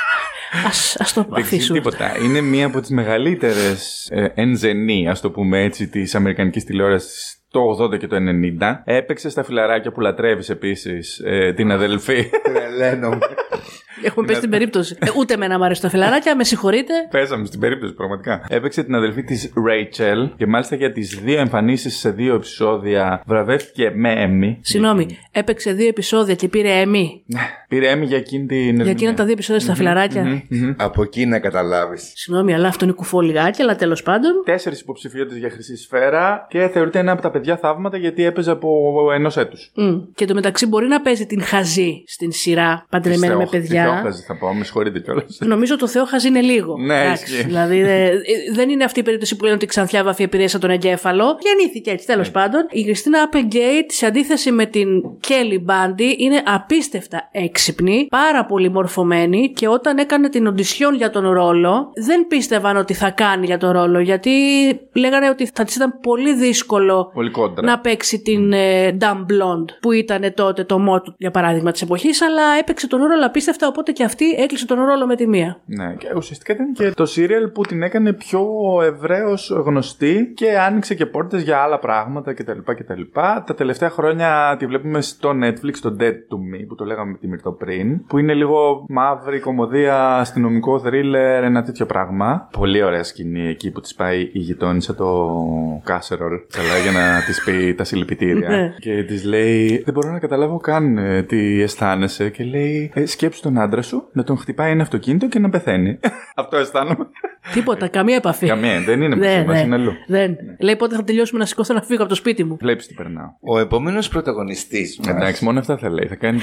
Ας, ας το αφήσουμε. Δεν τίποτα. Είναι μία από τις μεγαλύτερες ε, ενζενή, ας το πούμε έτσι, της αμερικανικής τηλεόρασης το ογδόντα και το ενενήντα. Έπαιξε στα Φιλαράκια που λατρεύεις επίσης ε, την αδελφή. Τρελαίνομαι. Έχουμε πέσει την περίπτωση. Ε, ούτε εμένα μου αρέσει τα Φιλαράκια, με συγχωρείτε. Πέσαμε στην περίπτωση, πραγματικά. Έπαιξε την αδελφή της Rachel και μάλιστα για τις δύο εμφανίσεις σε δύο επεισόδια βραβεύτηκε με Emmy. Συγγνώμη, έπαιξε δύο επεισόδια και πήρε Emmy. Πήρε Emmy για εκείνη την. Για εκείνα τα δύο επεισόδια στα Φιλαράκια. Από εκεί να καταλάβεις. Συγγνώμη, αλλά αυτό είναι κουφό-λιγάκι, αλλά τέλος πάντων. Τέσσερις υποψηφιότητες για Χρυσή Σφαίρα και θεωρείται ένα από τα παιδιά θαύματα γιατί έπαιζε από ενός έτους. Mm. Και το μεταξύ μπορεί να παίζει την Χαζή στην σειρά Παντρεμένη με παιδιά. Θεόχαζη θα πω, με συγχωρείτε κιόλας. Νομίζω το Θεόχαζη είναι λίγο. Ναι, εντάξει, δηλαδή δε, δεν είναι αυτή η περίπτωση που λένε ότι η Ξανθιά Βαφή επηρέασε τον εγκέφαλο. Γεννήθηκε έτσι, τέλος πάντων. Η Κριστίνα Applegate, σε αντίθεση με την Kelly Bundy, είναι απίστευτα έξυπνη, πάρα πολύ μορφωμένη και όταν έκανε την οντισιόν για τον ρόλο, δεν πίστευαν ότι θα κάνει για τον ρόλο. Γιατί λέγανε ότι θα της ήταν πολύ δύσκολο πολύ να παίξει την ε, Dumb Blonde που ήταν τότε το μότο, για παράδειγμα, της εποχής, αλλά έπαιξε τον ρόλο απίστευτα, οπότε και αυτή έκλεισε τον ρόλο με τη μία. Ναι, και ουσιαστικά ήταν και το serial που την έκανε πιο ευρέως γνωστή και άνοιξε και πόρτες για άλλα πράγματα κτλ. κτλ. Τα τελευταία χρόνια τη βλέπουμε στο Netflix, το Dead to Me, που το λέγαμε με τη αυτό πριν. Που είναι λίγο μαύρη κομμωδία, αστυνομικό θρίλερ, ένα τέτοιο πράγμα. Πολύ ωραία σκηνή εκεί που της πάει η γειτόνισσα το κάσερολ. Καλά, για να της πει τα συλληπιτήρια. Και της λέει: δεν μπορώ να καταλάβω καν ε, τι αισθάνεσαι. Και λέει: ε, σκέψου τον άντρα σου να τον χτυπάει ένα αυτοκίνητο και να πεθαίνει. Αυτό αισθάνομαι. Τίποτα, καμία επαφή. Καμία, δεν είναι μαζί μας, είναι αλλού. Δεν. Λέει πότε θα τελειώσουμε να σηκώθω να φύγω από το σπίτι μου. Βλέπεις τι περνάω. Ο επόμενος πρωταγωνιστής μας. Εντάξει, μόνο αυτά θα λέει. Θα κάνει.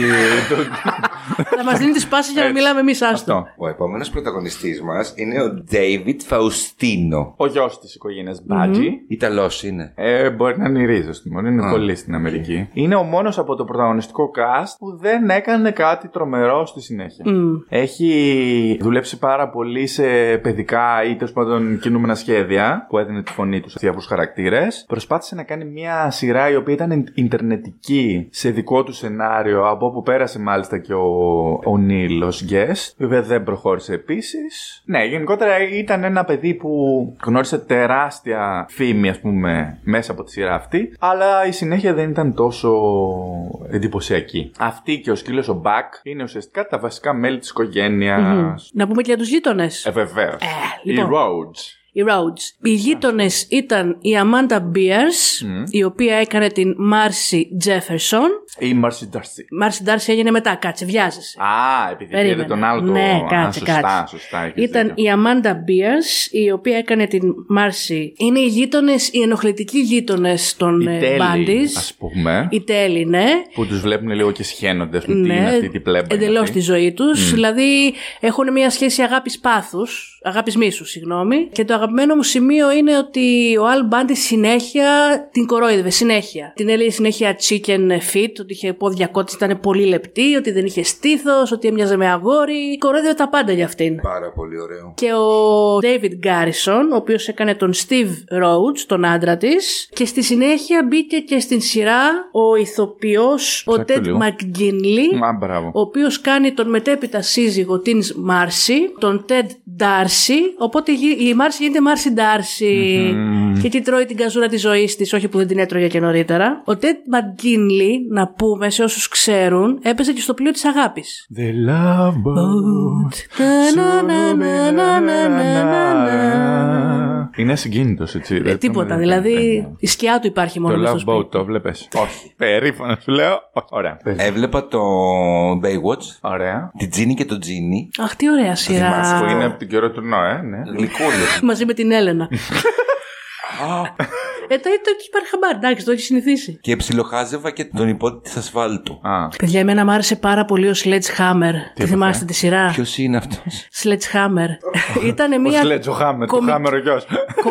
Θα μας δίνει τις πάσεις για να μιλάμε εμείς, άστο. Ο επόμενος πρωταγωνιστής μας είναι ο David Faustino. Ο γιος της οικογένειας Μπάτζι. Ιταλός είναι. Ε, μπορεί να είναι η ρίζα του μόνο. Είναι πολύ στην Αμερική. Είναι ο μόνος από το πρωταγωνιστικό cast που δεν έκανε κάτι τρομερό στη συνέχεια. Έχει δουλέψει πάρα πολύ σε παιδικά ή τέλος πάντων κινούμενα σχέδια που έδινε τη φωνή του σε διάφορους χαρακτήρες. Προσπάθησε να κάνει μια σειρά η οποία ήταν ιντερνετική σε δικό του σενάριο, από όπου πέρασε μάλιστα και ο, ο Νίλ ως guest. Βέβαια δεν προχώρησε επίσης. Ναι, γενικότερα ήταν ένα παιδί που γνώρισε τεράστια φήμη, ας πούμε, μέσα από τη σειρά αυτή, αλλά η συνέχεια δεν ήταν τόσο εντυπωσιακή. Αυτή και ο σκύλος ο Μπακ είναι ουσιαστικά τα βασικά μέλη της οικογένειας. Mm-hmm. Να πούμε και για τους γείτονες. Ε, βεβαίως. Ε, λοιπόν. Οι Rhodes. Οι Rhodes. Οι γείτονες ήταν η Amanda Beers, mm. η οποία έκανε την Marcy Jefferson. Η Marcy Darcy. Marcy Darcy έγινε μετά, κάτσε, βιάζεσαι. Α, επειδή πήρε τον άλλο το... Ναι, κάτσε, Α, σωστά, κάτσε. Σωστά, ήταν δίκιο. η Amanda Beers, η οποία έκανε την Marcy. Είναι οι γείτονες, οι ενοχλητικοί γείτονες των Bandits. Ας πούμε. Οι τέλοι, ναι. Που τους βλέπουν λίγο και σχένονται, ας πούμε, ναι, τι είναι αυτή, τι πλέμπα. Εντελώς τη ζωή τους. Mm. Δηλαδή έχουν μια σχέση αγάπης πάθους, αγάπης μίσους, συγγνώμη. Και το αγαπημένο μου σημείο είναι ότι ο Αλ Μπάντι συνέχεια την κορόιδευε, συνέχεια. Την έλεγε συνέχεια chicken fit, ότι είχε πόδια κότης, ήταν πολύ λεπτή, ότι δεν είχε στήθος, ότι έμοιαζε με αγόρι. Κορόιδευε τα πάντα για αυτήν. Πάρα πολύ ωραίο. Και ο David Garrison, ο οποίος έκανε τον Steve Rhodes, τον άντρα της. Και στη συνέχεια μπήκε και στην σειρά ο ηθοποιός, ο Ted McGinley, Μα, ο οποίος κάνει τον μετέπειτα σύζυγο της Marcy, τον Ted Darcy. Οπότε η Marcy γίνεται Marcy Darcy. Mm-hmm. Και εκεί τρώει την καζούρα της ζωής της, όχι που δεν την έτρωγε και νωρίτερα. Ο Ted McGinley, να πούμε σε όσους ξέρουν, έπαιζε και στο πλοίο της αγάπης. The Love Boat. Είναι συγκίνητος, έτσι. Ε, τίποτα, δηλαδή η σκιά του υπάρχει μόνο το στο σπίτι. Love Boat το βλέπεις? Όχι. Περήφανα σου λέω. Ωραία. Έβλεπα το Baywatch. Ωραία. Την Τζίνι και τον Τζίνι. Αχ, τι ωραία σειρά. Που είναι από την καιρό του Νοέ, ναι. Γλυκούλη. Μαζί με την Έλενα. Ε, το έχει πάρει χαμπάρι, εντάξει, το έχει συνηθίσει. Και ψιλοχάζευα και τον υπότη της ασφάλτου. Α. Παιδιά, εμένα μου άρεσε πάρα πολύ ο Sledgehammer. Τι θυμάστε τη σειρά? Ποιος είναι αυτός? Sledgehammer. Ήτανε μία. Ο Sledgehammer, το Hammer ο γιος.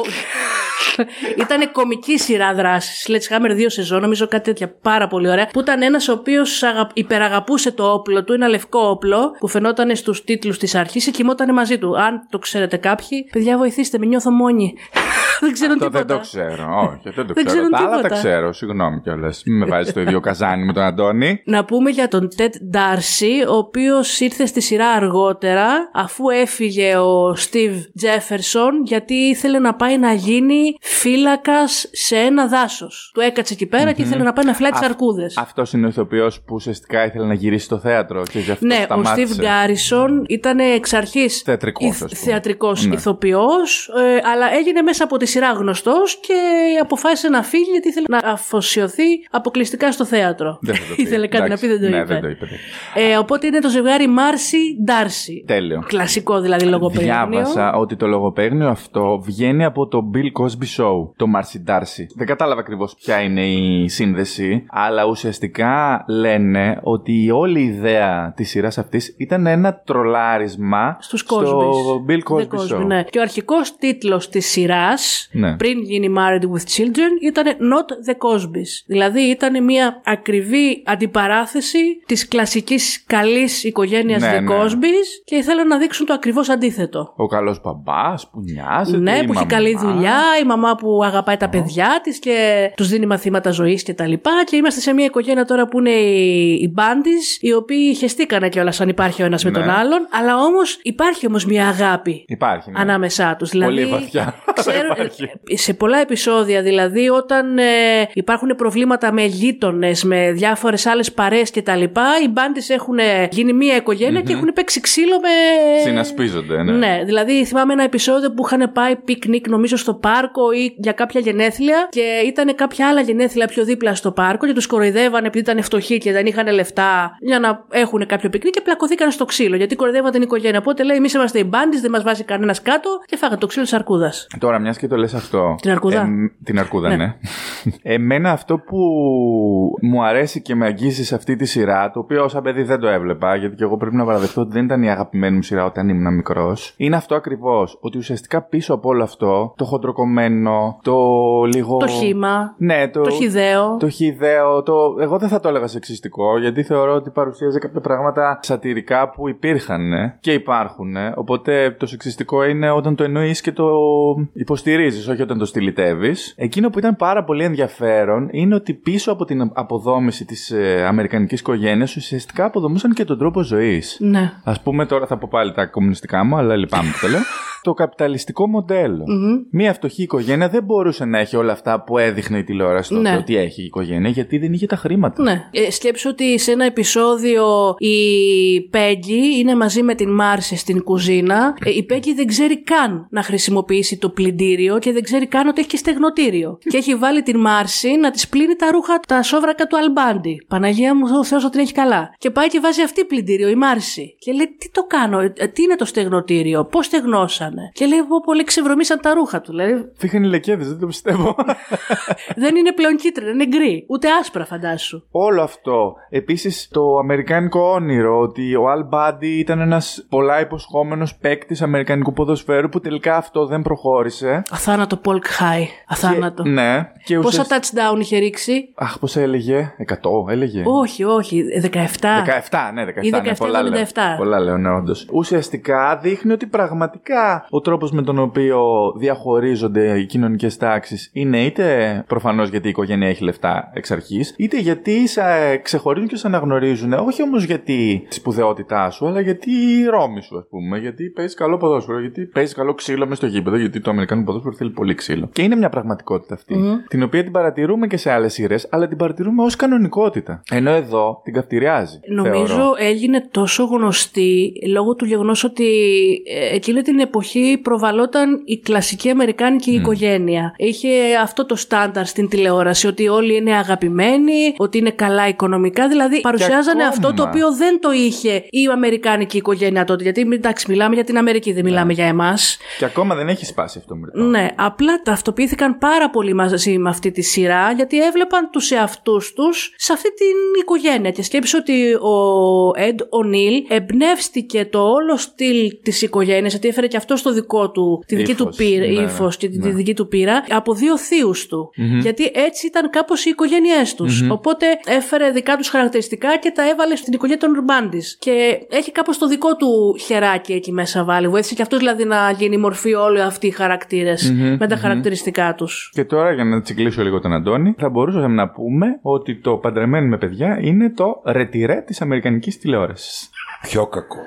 Ήτανε κομική σειρά δράση. Sledgehammer δύο σεζόν, νομίζω κάτι τέτοια πάρα πολύ ωραία. Που ήταν ένας ο οποίος αγα... υπεραγαπούσε το όπλο του, ένα λευκό όπλο που φαινόταν στους τίτλους της αρχής και κοιμότανε μαζί του. Αν το ξέρετε κάποιοι, παιδιά, βοηθήστε με, νιώθω μόνη. Δεν ξέρω αυτό τίποτα. Δεν το ξέρω, όχι, δεν το δεν ξέρω. Τα άλλα τα τίποτα. ξέρω, συγγνώμη κιόλας. Μην με βάζεις στο ίδιο καζάνι με τον Αντώνη. Να πούμε για τον Ted Darcy, ο οποίος ήρθε στη σειρά αργότερα, αφού έφυγε ο Steve Jefferson, γιατί ήθελε να πάει να γίνει φύλακας σε ένα δάσος. Του έκατσε εκεί πέρα mm-hmm. και ήθελε να πάει να φυλάει τις αρκούδες. Αυτός είναι ο ηθοποιός που ουσιαστικά ήθελε να γυρίσει στο θέατρο και γι' αυτό ναι, σταμάτησε. Ο Steve Garrison ήταν εξ αρχής θεατρικός, ηθ, θεατρικός ναι. ηθοποιός, ε, αλλά έγινε μέσα από τη σειρά γνωστός και αποφάσισε να φύγει γιατί ήθελε να αφοσιωθεί αποκλειστικά στο θέατρο. Ήθελε κάτι να πει, δεν το ναι, είπε. Δεν το είπε. Ε, οπότε είναι το ζευγάρι Marcy Darcy. Τέλειο. Κλασικό δηλαδή λογοπαίγνιο. Διάβασα ότι το λογοπαίγνιο αυτό βγαίνει από το Bill Cosby Show, το Marcy Darcy. Δεν κατάλαβα ακριβώς ποια είναι η σύνδεση, αλλά ουσιαστικά λένε ότι όλη η ιδέα της σειράς αυτής ήταν ένα τρολάρισμα στους στο Bill Cosby, Cosby Show. Ναι. Και ο αρχικός τίτλος της σειράς, ναι. πριν γίνει Married with Children, ήταν Not the Cosbys. Δηλαδή ήταν μια ακριβή αντιπαράθεση της κλασικής καλής οικογένειας ναι, The ναι. Cosbys και ήθελαν να δείξουν το ακριβώς αντίθετο. Ο καλός μπαμπάς που νοιάζεται. Ναι, που μαμά. έχει καλή δουλειά, η μαμά μαμά που αγαπάει τα παιδιά της και τους δίνει μαθήματα ζωής και τα λοιπά. Και είμαστε σε μια οικογένεια τώρα που είναι οι, οι Μπάντις, οι οποίοι χεστήκανε κιόλας αν υπάρχει ο ένας ναι. με τον άλλον. Αλλά όμως υπάρχει όμως μια αγάπη υπάρχει, ναι. ανάμεσά τους. Πολύ δηλαδή, βαθιά. Ξέρω, σε πολλά επεισόδια, δηλαδή, όταν ε, υπάρχουν προβλήματα με γείτονες, με διάφορες άλλες παρέες κτλ., οι Μπάντις έχουν γίνει μια οικογένεια mm-hmm. και έχουν παίξει ξύλο με. Συνασπίζονται, ναι. Ναι, δηλαδή θυμάμαι ένα επεισόδιο που είχαν πάει πικνίκ, νομίζω, στο πάρκο ή για κάποια γενέθλια και ήταν κάποια άλλα γενέθλια πιο δίπλα στο πάρκο και τους κοροϊδεύανε επειδή ήταν φτωχοί και δεν είχαν λεφτά για να έχουν κάποιο πικνίκ και πλακωθήκαν στο ξύλο γιατί κοροϊδεύαν την οικογένεια. Οπότε λέει: εμείς είμαστε οι Μπάντις, δεν μας βάζει κανένας κάτω και φάγανε το ξύλο της αρκούδας. Τώρα, μιας και το λες αυτό. Την αρκούδα. Ε, την αρκούδα, ναι. ναι. Εμένα αυτό που μου αρέσει και με αγγίζει σε αυτή τη σειρά, το οποίο ως παιδί δεν το έβλεπα, γιατί και εγώ πρέπει να παραδεχτώ ότι δεν ήταν η αγαπημένη μου σειρά όταν ήμουν μικρός, είναι αυτό ακριβώς. Ότι ουσιαστικά πίσω από όλο αυτό, το χοντροκομμένο, το λίγο. Το χύμα. Ναι, το, το χυδαίο. Το χυδαίο. Το... Εγώ δεν θα το έλεγα σεξιστικό, γιατί θεωρώ ότι παρουσίαζε κάποια πράγματα σατιρικά που υπήρχαν και υπάρχουν. Οπότε το σεξιστικό είναι όταν το εννοείς και το υποστηρίζεις, όχι όταν το στυλιτεύεις. Εκείνο που ήταν πάρα πολύ ενδιαφέρον είναι ότι πίσω από την αποδόμηση της ε, αμερικανικής οικογένειας ουσιαστικά αποδομούσαν και τον τρόπο ζωής. Ναι. Ας πούμε, τώρα θα πω πάλι τα κομμουνιστικά μου, αλλά λυπάμαι που το λέω. Το καπιταλιστικό μοντέλο. Mm-hmm. Μία φτωχή οικογένεια δεν μπορούσε να έχει όλα αυτά που έδειχνε η τηλεόραση τότε ναι. ότι έχει η οικογένεια, γιατί δεν είχε τα χρήματα. Ναι. Ε, σκέψου ότι σε ένα επεισόδιο η Πέγγι είναι μαζί με την Μάρση στην κουζίνα. Ε, η Πέγγι δεν ξέρει καν να χρησιμοποιήσει το πλυντήριο και δεν ξέρει καν ότι έχει και στεγνοτήριο. Και έχει βάλει την Μάρση να της πλύνει τα ρούχα, τα σόβρακα του Αλμπάντι. Παναγία μου, ο Θεός ότι έχει καλά. Και πάει και βάζει αυτή πλυντήριο, η Μάρση. Και λέει: τι το κάνω, ε, τι είναι το στεγνοτήριο, πώς στεγνώσανε. Και λέει: πω, πολύ ξεβρωμίσαν τα ρούχα του. Λέει. Φύγαν οι λεκέδες, δεν το πιστεύω. Δεν είναι πλέον κίτρινα, είναι γκρι. Ούτε άσπρα, φαντάσου. Όλο αυτό. Επίσης, το αμερικάνικο όνειρο ότι ο Αλ Μπάντι ήταν ένας πολλά υποσχόμενος παίκτης αμερικανικού ποδοσφαίρου που τελικά αυτό δεν προχώρησε. Αθάνατο Πολκ Χάι. Αθάνατο. Και, ναι. Και πόσα ουσιασ... touchdown είχε ρίξει. Αχ, πόσα έλεγε. εκατό έλεγε. Όχι, όχι. δεκαεπτά. δεκαεπτά, ναι, δεκαεπτά. Ή δεκαεπτά, ναι, πολλά, λέω, πολλά λέω, ναι, όντως. Ουσιαστικά δείχνει ότι πραγματικά ο τρόπος με τον οποίο διαχωρίζονται οι κοινωνικές τάξεις είναι είτε προφανώς γιατί η οικογένεια έχει λεφτά εξ αρχής, είτε γιατί σε ξεχωρίζουν και σε αναγνωρίζουν. Όχι όμως γιατί τη σπουδαιότητά σου, αλλά γιατί η ρόμη σου, ας πούμε. Γιατί παίζει καλό ποδόσφαιρο, γιατί παίζει καλό ξύλο μες στο γήπεδο, γιατί το αμερικάνικο ποδόσφαιρο θέλει πολύ ξύλο. Και είναι μια πραγματικότητα αυτή, mm-hmm. την οποία την παρατηρούμε και σε άλλες σειρές, αλλά την παρατηρούμε ως κανονικότητα. Ενώ εδώ την καυτηριάζει. Νομίζω θεωρώ. Έγινε τόσο γνωστή λόγω του γεγονός ότι εκείνη την εποχή προβαλόταν η κλασική αμερικάνικη mm. οικογένεια. Είχε αυτό το στάνταρ στην τηλεόραση, ότι όλοι είναι αγαπημένοι, ότι είναι καλά οικονομικά. Δηλαδή παρουσιάζανε αυτό το οποίο δεν το είχε η αμερικάνικη οικογένεια τότε. Γιατί εντάξει, μιλάμε για την Αμερική, δεν μιλάμε yeah. για εμάς. Και ακόμα δεν έχει σπάσει αυτό μετά. Ναι, απλά ταυτοποιήθηκαν πάρα πολύ μαζί με αυτή τη σειρά, γιατί έβλεπαν τους εαυτούς τους σε αυτή την οικογένεια. Και σκέψου ότι ο Εντ Ονίλ εμπνεύστηκε το όλο στυλ της οικογένειας, γιατί έφερε και αυτό στο δικό του, τη δική ύφος, του πείρα, ναι, ύφος και ναι. τη δική του πείρα, από δύο θείους του. Mm-hmm. Γιατί έτσι ήταν κάπως οι οικογένειές τους. Mm-hmm. Οπότε έφερε δικά τους χαρακτηριστικά και τα έβαλε στην οικογένεια των Ρουμπάντις. Και έχει κάπως το δικό του χεράκι εκεί μέσα βάλει. Βοήθησε και αυτός δηλαδή να γίνει μορφή όλοι αυτοί οι χαρακτήρες mm-hmm. με τα mm-hmm. χαρακτηριστικά τους. Και τώρα για να τσιγκλίσω λίγο τον Αντώνη, θα μπορούσαμε να πούμε ότι το Παντρεμένοι με παιδιά είναι το ρετυρέ της αμερικανικής τηλεόρασης. Πιο κακό.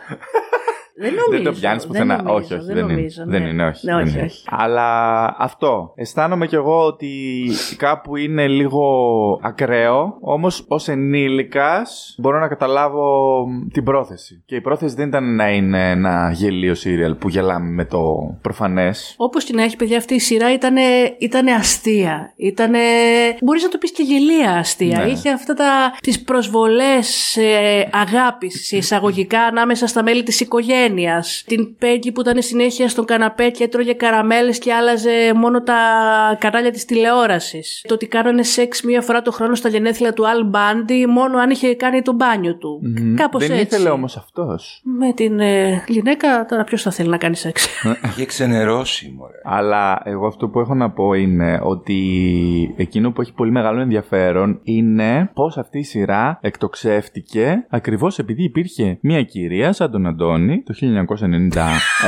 Δεν νομίζω. Δεν το πιάνεις πουθενά. Νομίζω, όχι, όχι. Δεν, δεν, νομίζω, είναι. Ναι. δεν είναι. Όχι. Ναι, δεν όχι, είναι. όχι. Αλλά αυτό. Αισθάνομαι κι εγώ ότι κάπου είναι λίγο ακραίο. Όμως ως ενήλικας μπορώ να καταλάβω την πρόθεση. Και η πρόθεση δεν ήταν να είναι ένα γελίο σύριαλ που γελάμε με το προφανές. Όπως και να έχει, παιδιά, αυτή η σειρά ήτανε, ήτανε αστεία. Ήτανε... Μπορείς να το πεις και γελία αστεία. Ναι. Είχε αυτά τα... τις προσβολές ε, αγάπης σε εισαγωγικά ανάμεσα στα μέλη της οικογένειας. Την Πέγγι που ήταν συνέχεια στον καναπέ και έτρωγε καραμέλες και άλλαζε μόνο τα κανάλια της τηλεόρασης. Το ότι κάνανε σεξ μία φορά το χρόνο στα γενέθλια του Αλ Μπάντι μόνο αν είχε κάνει το μπάνιο του. Mm-hmm. Κάπως δεν έτσι. Δεν ήθελε όμως αυτός. Με την ε, γυναίκα, τώρα ποιος θα θέλει να κάνει σεξ. Είχε ξενερώσει, μωρέ. Αλλά εγώ αυτό που έχω να πω είναι ότι εκείνο που έχει πολύ μεγάλο ενδιαφέρον είναι πώς αυτή η σειρά εκτοξεύτηκε ακριβώς επειδή υπήρχε μία κυρία σαν τον Αντώνη το χίλια εννιακόσια ενενήντα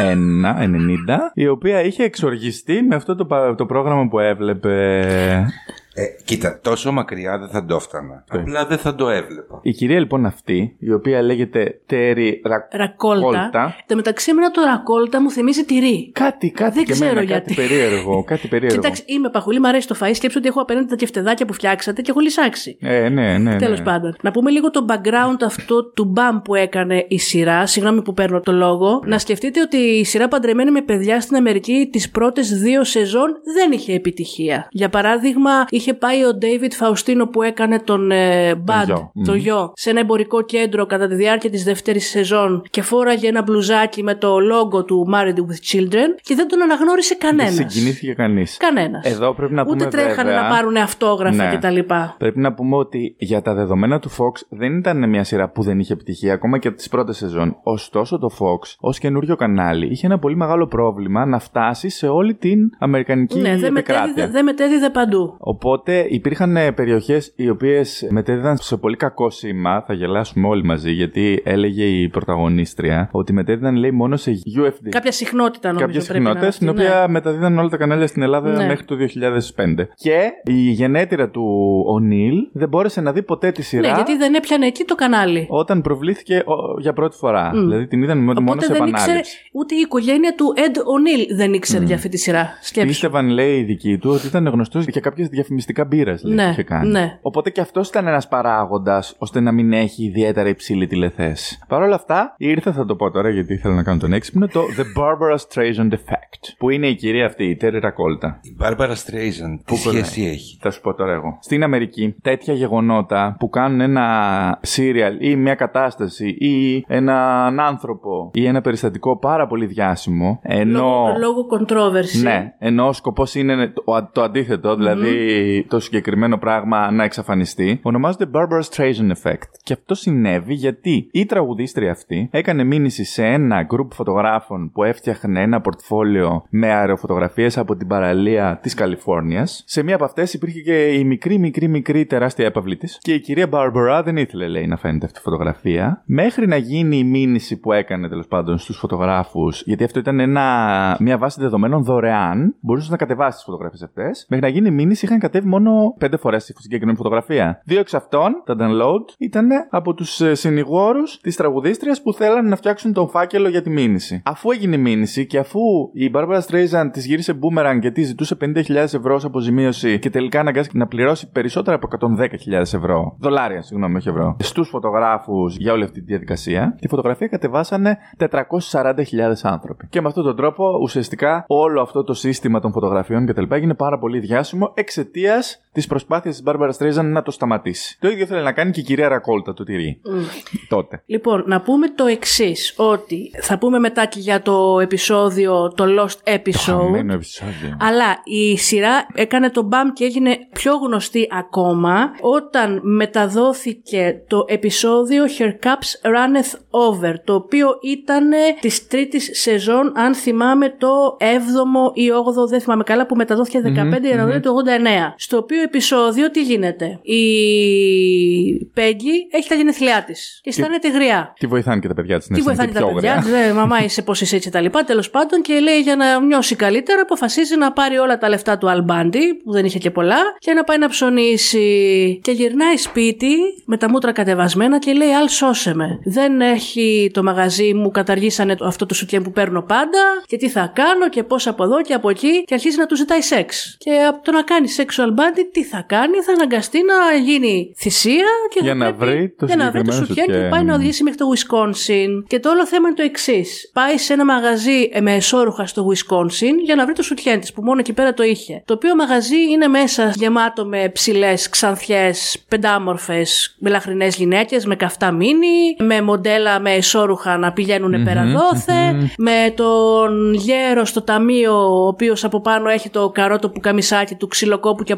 ένα ενενήντα, η οποία είχε εξοργιστεί με αυτό το, το πρόγραμμα που έβλεπε. Ε, κοίτα, τόσο μακριά δεν θα το έφτανα. Okay. Απλά δεν θα το έβλεπα. Η κυρία λοιπόν αυτή, η οποία λέγεται Τέρι Ρα... Ρακόλτα. Εν τω μεταξύ, εμένα το Ρακόλτα μου θυμίζει τυρί. Κάτι, κάτι δεν και ξέρω εμένα, γιατί. Κάτι περίεργο. Κάτι περίεργο. Κοιτάξτε, είμαι παχουλή, μου αρέσει το φαΐ. Σκέψου ότι έχω απέναντι τα κεφτεδάκια που φτιάξατε και έχω λυσάξει. Ε, ναι, ναι. Τέλος ναι. πάντων. Να πούμε λίγο το background αυτό του μπαμ που έκανε η σειρά. Συγγνώμη που παίρνω το λόγο. Να σκεφτείτε ότι η σειρά Παντρεμένη με παιδιά στην Αμερική τις πρώτες δύο σεζόν δεν είχε επιτυχία. Για παράδειγμα, είχε πάει ο David Φαουστίνο που έκανε τον ε, Bud, γιο. το γιο, mm. σε ένα εμπορικό κέντρο κατά τη διάρκεια της δεύτερης σεζόν και φόραγε ένα μπλουζάκι με το logo του Married with Children και δεν τον αναγνώρισε κανένας. Δεν συγκινήθηκε κανείς. Κανένας. Εδώ πρέπει να πούμε. Ούτε τρέχανε βέβαια, να πάρουν αυτόγραφα ναι. κτλ. Πρέπει να πούμε ότι για τα δεδομένα του Fox δεν ήταν μια σειρά που δεν είχε επιτυχία ακόμα και από τις πρώτες σεζόν. Ωστόσο το Fox ως καινούριο κανάλι είχε ένα πολύ μεγάλο πρόβλημα να φτάσει σε όλη την αμερικανική ναι, επικράτεια. Δεν δε μετέδιδε παντού. Οπότε υπήρχαν περιοχές οι οποίες μετέδιδαν σε πολύ κακό σήμα. Θα γελάσουμε όλοι μαζί, γιατί έλεγε η πρωταγωνίστρια ότι μετέδιδαν, λέει, μόνο σε γιου εφ ντι. Κάποια συχνότητα νομίζω. Κάποια συχνότητα, στην οποία ναι. μεταδίδαν όλα τα κανάλια στην Ελλάδα ναι. μέχρι το δύο χιλιάδες πέντε. Και η γενέτειρα του Ονίλ δεν μπόρεσε να δει ποτέ τη σειρά. Ναι, γιατί δεν έπιανε εκεί το κανάλι. Όταν προβλήθηκε για πρώτη φορά. Mm. Δηλαδή την είδαν μόνο Οπότε σε δεν επανάληψη. Ήξερε, ούτε η οικογένεια του Ed O'Neill δεν ήξερε mm. για αυτή τη σειρά. Σκέψου. Πίστευαν, λέει, οι δικοί του ότι ήταν γνωστός για κάποιες διαφημιστικά μπύρας. Ναι, είχε κάνει. Ναι. Οπότε και αυτός ήταν ένας παράγοντας ώστε να μην έχει ιδιαίτερα υψηλή τηλεθέση. Παρ' όλα αυτά, ήρθε, θα το πω τώρα γιατί ήθελα να κάνω τον έξυπνο, το The Barbara Streisand Effect. Που είναι η κυρία αυτή, η Τέρι Ρακόλτα. Η Barbara Streisand, τι σχέση έχει? Θα σου πω τώρα εγώ. Στην Αμερική, τέτοια γεγονότα που κάνουν ένα serial ή μια κατάσταση ή έναν άνθρωπο ή ένα περιστατικό πάρα πολύ διάσημο. Ενώ... Λόγω, λόγω controversy. Ναι, ενώ ο σκοπός είναι το, το αντίθετο, δηλαδή mm-hmm. το συγκεκριμένο πράγμα να εξαφανιστεί, ονομάζεται Barbara Streisand Effect. Και αυτό συνέβη γιατί η τραγουδίστρια αυτή έκανε μήνυση σε ένα group φωτογράφων που έφτιαχνε ένα πορτφόλιο με αεροφωτογραφίες από την παραλία της Καλιφόρνιας. Σε μία από αυτές υπήρχε και η μικρή, μικρή, μικρή τεράστια έπαυλή της. Και η κυρία Barbara δεν ήθελε, λέει, να φαίνεται αυτή η φωτογραφία. Μέχρι να γίνει η μήνυση που έκανε, τέλος πάντων, στους φωτογράφους, γιατί αυτό ήταν ένα, μια βάση δεδομένων δωρεάν, μπορούσε να κατεβάσει τις φωτογραφίες αυτές. Μέχρι να γίνει η μήνυση είχαν κατέβει μόνο πέντε φορές τη συγκεκριμένη φωτογραφία. Δύο εξ αυτών, τα download, ήταν από τους συνηγόρους της τραγουδίστριας που θέλανε να φτιάξουν τον φάκελο για τη μήνυση. Αφού έγινε η μήνυση και αφού η Barbara Streisand της γύρισε boomerang και της ζητούσε πενήντα χιλιάδες ευρώ ως αποζημίωση και τελικά αναγκάστηκε να πληρώσει περισσότερα από εκατόν δέκα χιλιάδες ευρώ, δολάρια, συγγνώμη, όχι ευρώ, στους φωτογράφους για όλη αυτή τη διαδικασία, τη φωτογραφία κατεβάσανε τετρακόσιες σαράντα χιλιάδες άνθρωποι. Και με αυτόν τον τρόπο ουσιαστικά όλο αυτό το σύστημα των φωτογραφιών κτλ. Έγινε πάρα πολύ διάσημο εξαιτίας της προσπάθειας της Barbara Streisand να το σταματήσει. Το ίδιο ήθελε να κάνει και η κυρία Ρακόλτα το τυρί. Mm. Τότε. Λοιπόν, να πούμε το εξής, ότι θα πούμε μετά και για το επεισόδιο, το Lost Episode. Το επεισόδιο. Αλλά η σειρά έκανε το μπαμ και έγινε πιο γνωστή ακόμα όταν μεταδόθηκε το επεισόδιο Her Cups Runneth Over, το οποίο ήταν της τρίτης σεζόν, αν θυμάμαι, το έβδομο ή όγδοο, δεν θυμάμαι καλά, που μεταδόθηκε δεκαπέντε mm-hmm, Ιανουαρίου mm-hmm. του ογδόντα εννέα. Στο οποίο επεισόδιο τι γίνεται? Η Πέγγι έχει τα γενέθλιά της και αισθάνεται γριά. Τι βοηθάνε και τα παιδιά της να Τι βοηθάνε τα παιδιά της, δε, μαμά είσαι πώς είσαι έτσι τα λοιπά. Τέλος πάντων, και λέει για να νιώσει καλύτερα, αποφασίζει να πάρει όλα τα λεφτά του Αλμπάντι, που δεν είχε και πολλά, και να πάει να ψωνίσει. Και γυρνάει σπίτι με τα μούτρα κατεβασμένα και λέει: Αλ, σώσε με. Δεν έχει το μαγαζί μου, καταργήσανε αυτό το σουτιέν που παίρνω πάντα, και τι θα κάνω και πώς από εδώ και από εκεί. Και αρχίζει να του ζητάει σεξ. Και από το να κάνει σεξ ο Αλμπάντι, τι θα κάνει? Θα αναγκαστεί να γίνει θυσία και για θα να πρέπει, βρει το για να βρει το σουτιέν και πάει να οδηγήσει μέχρι το Wisconsin. Και το όλο θέμα είναι το εξής. Πάει σε ένα μαγαζί με εσώρουχα στο Wisconsin για να βρει το σουτιέν της, που μόνο εκεί πέρα το είχε. Το οποίο μαγαζί είναι μέσα γεμάτο με ψηλές, ξανθιές, πεντάμορφες, μελαχρινές γυναίκες, με καυτά μίνι, με μοντέλα με εσώρουχα να πηγαίνουν mm-hmm, πέρα δόθε, mm-hmm. με τον γέρο στο ταμείο, ο οποίος από πάνω έχει το καρότο που καμισάκι του, ξυλοκόπου, και από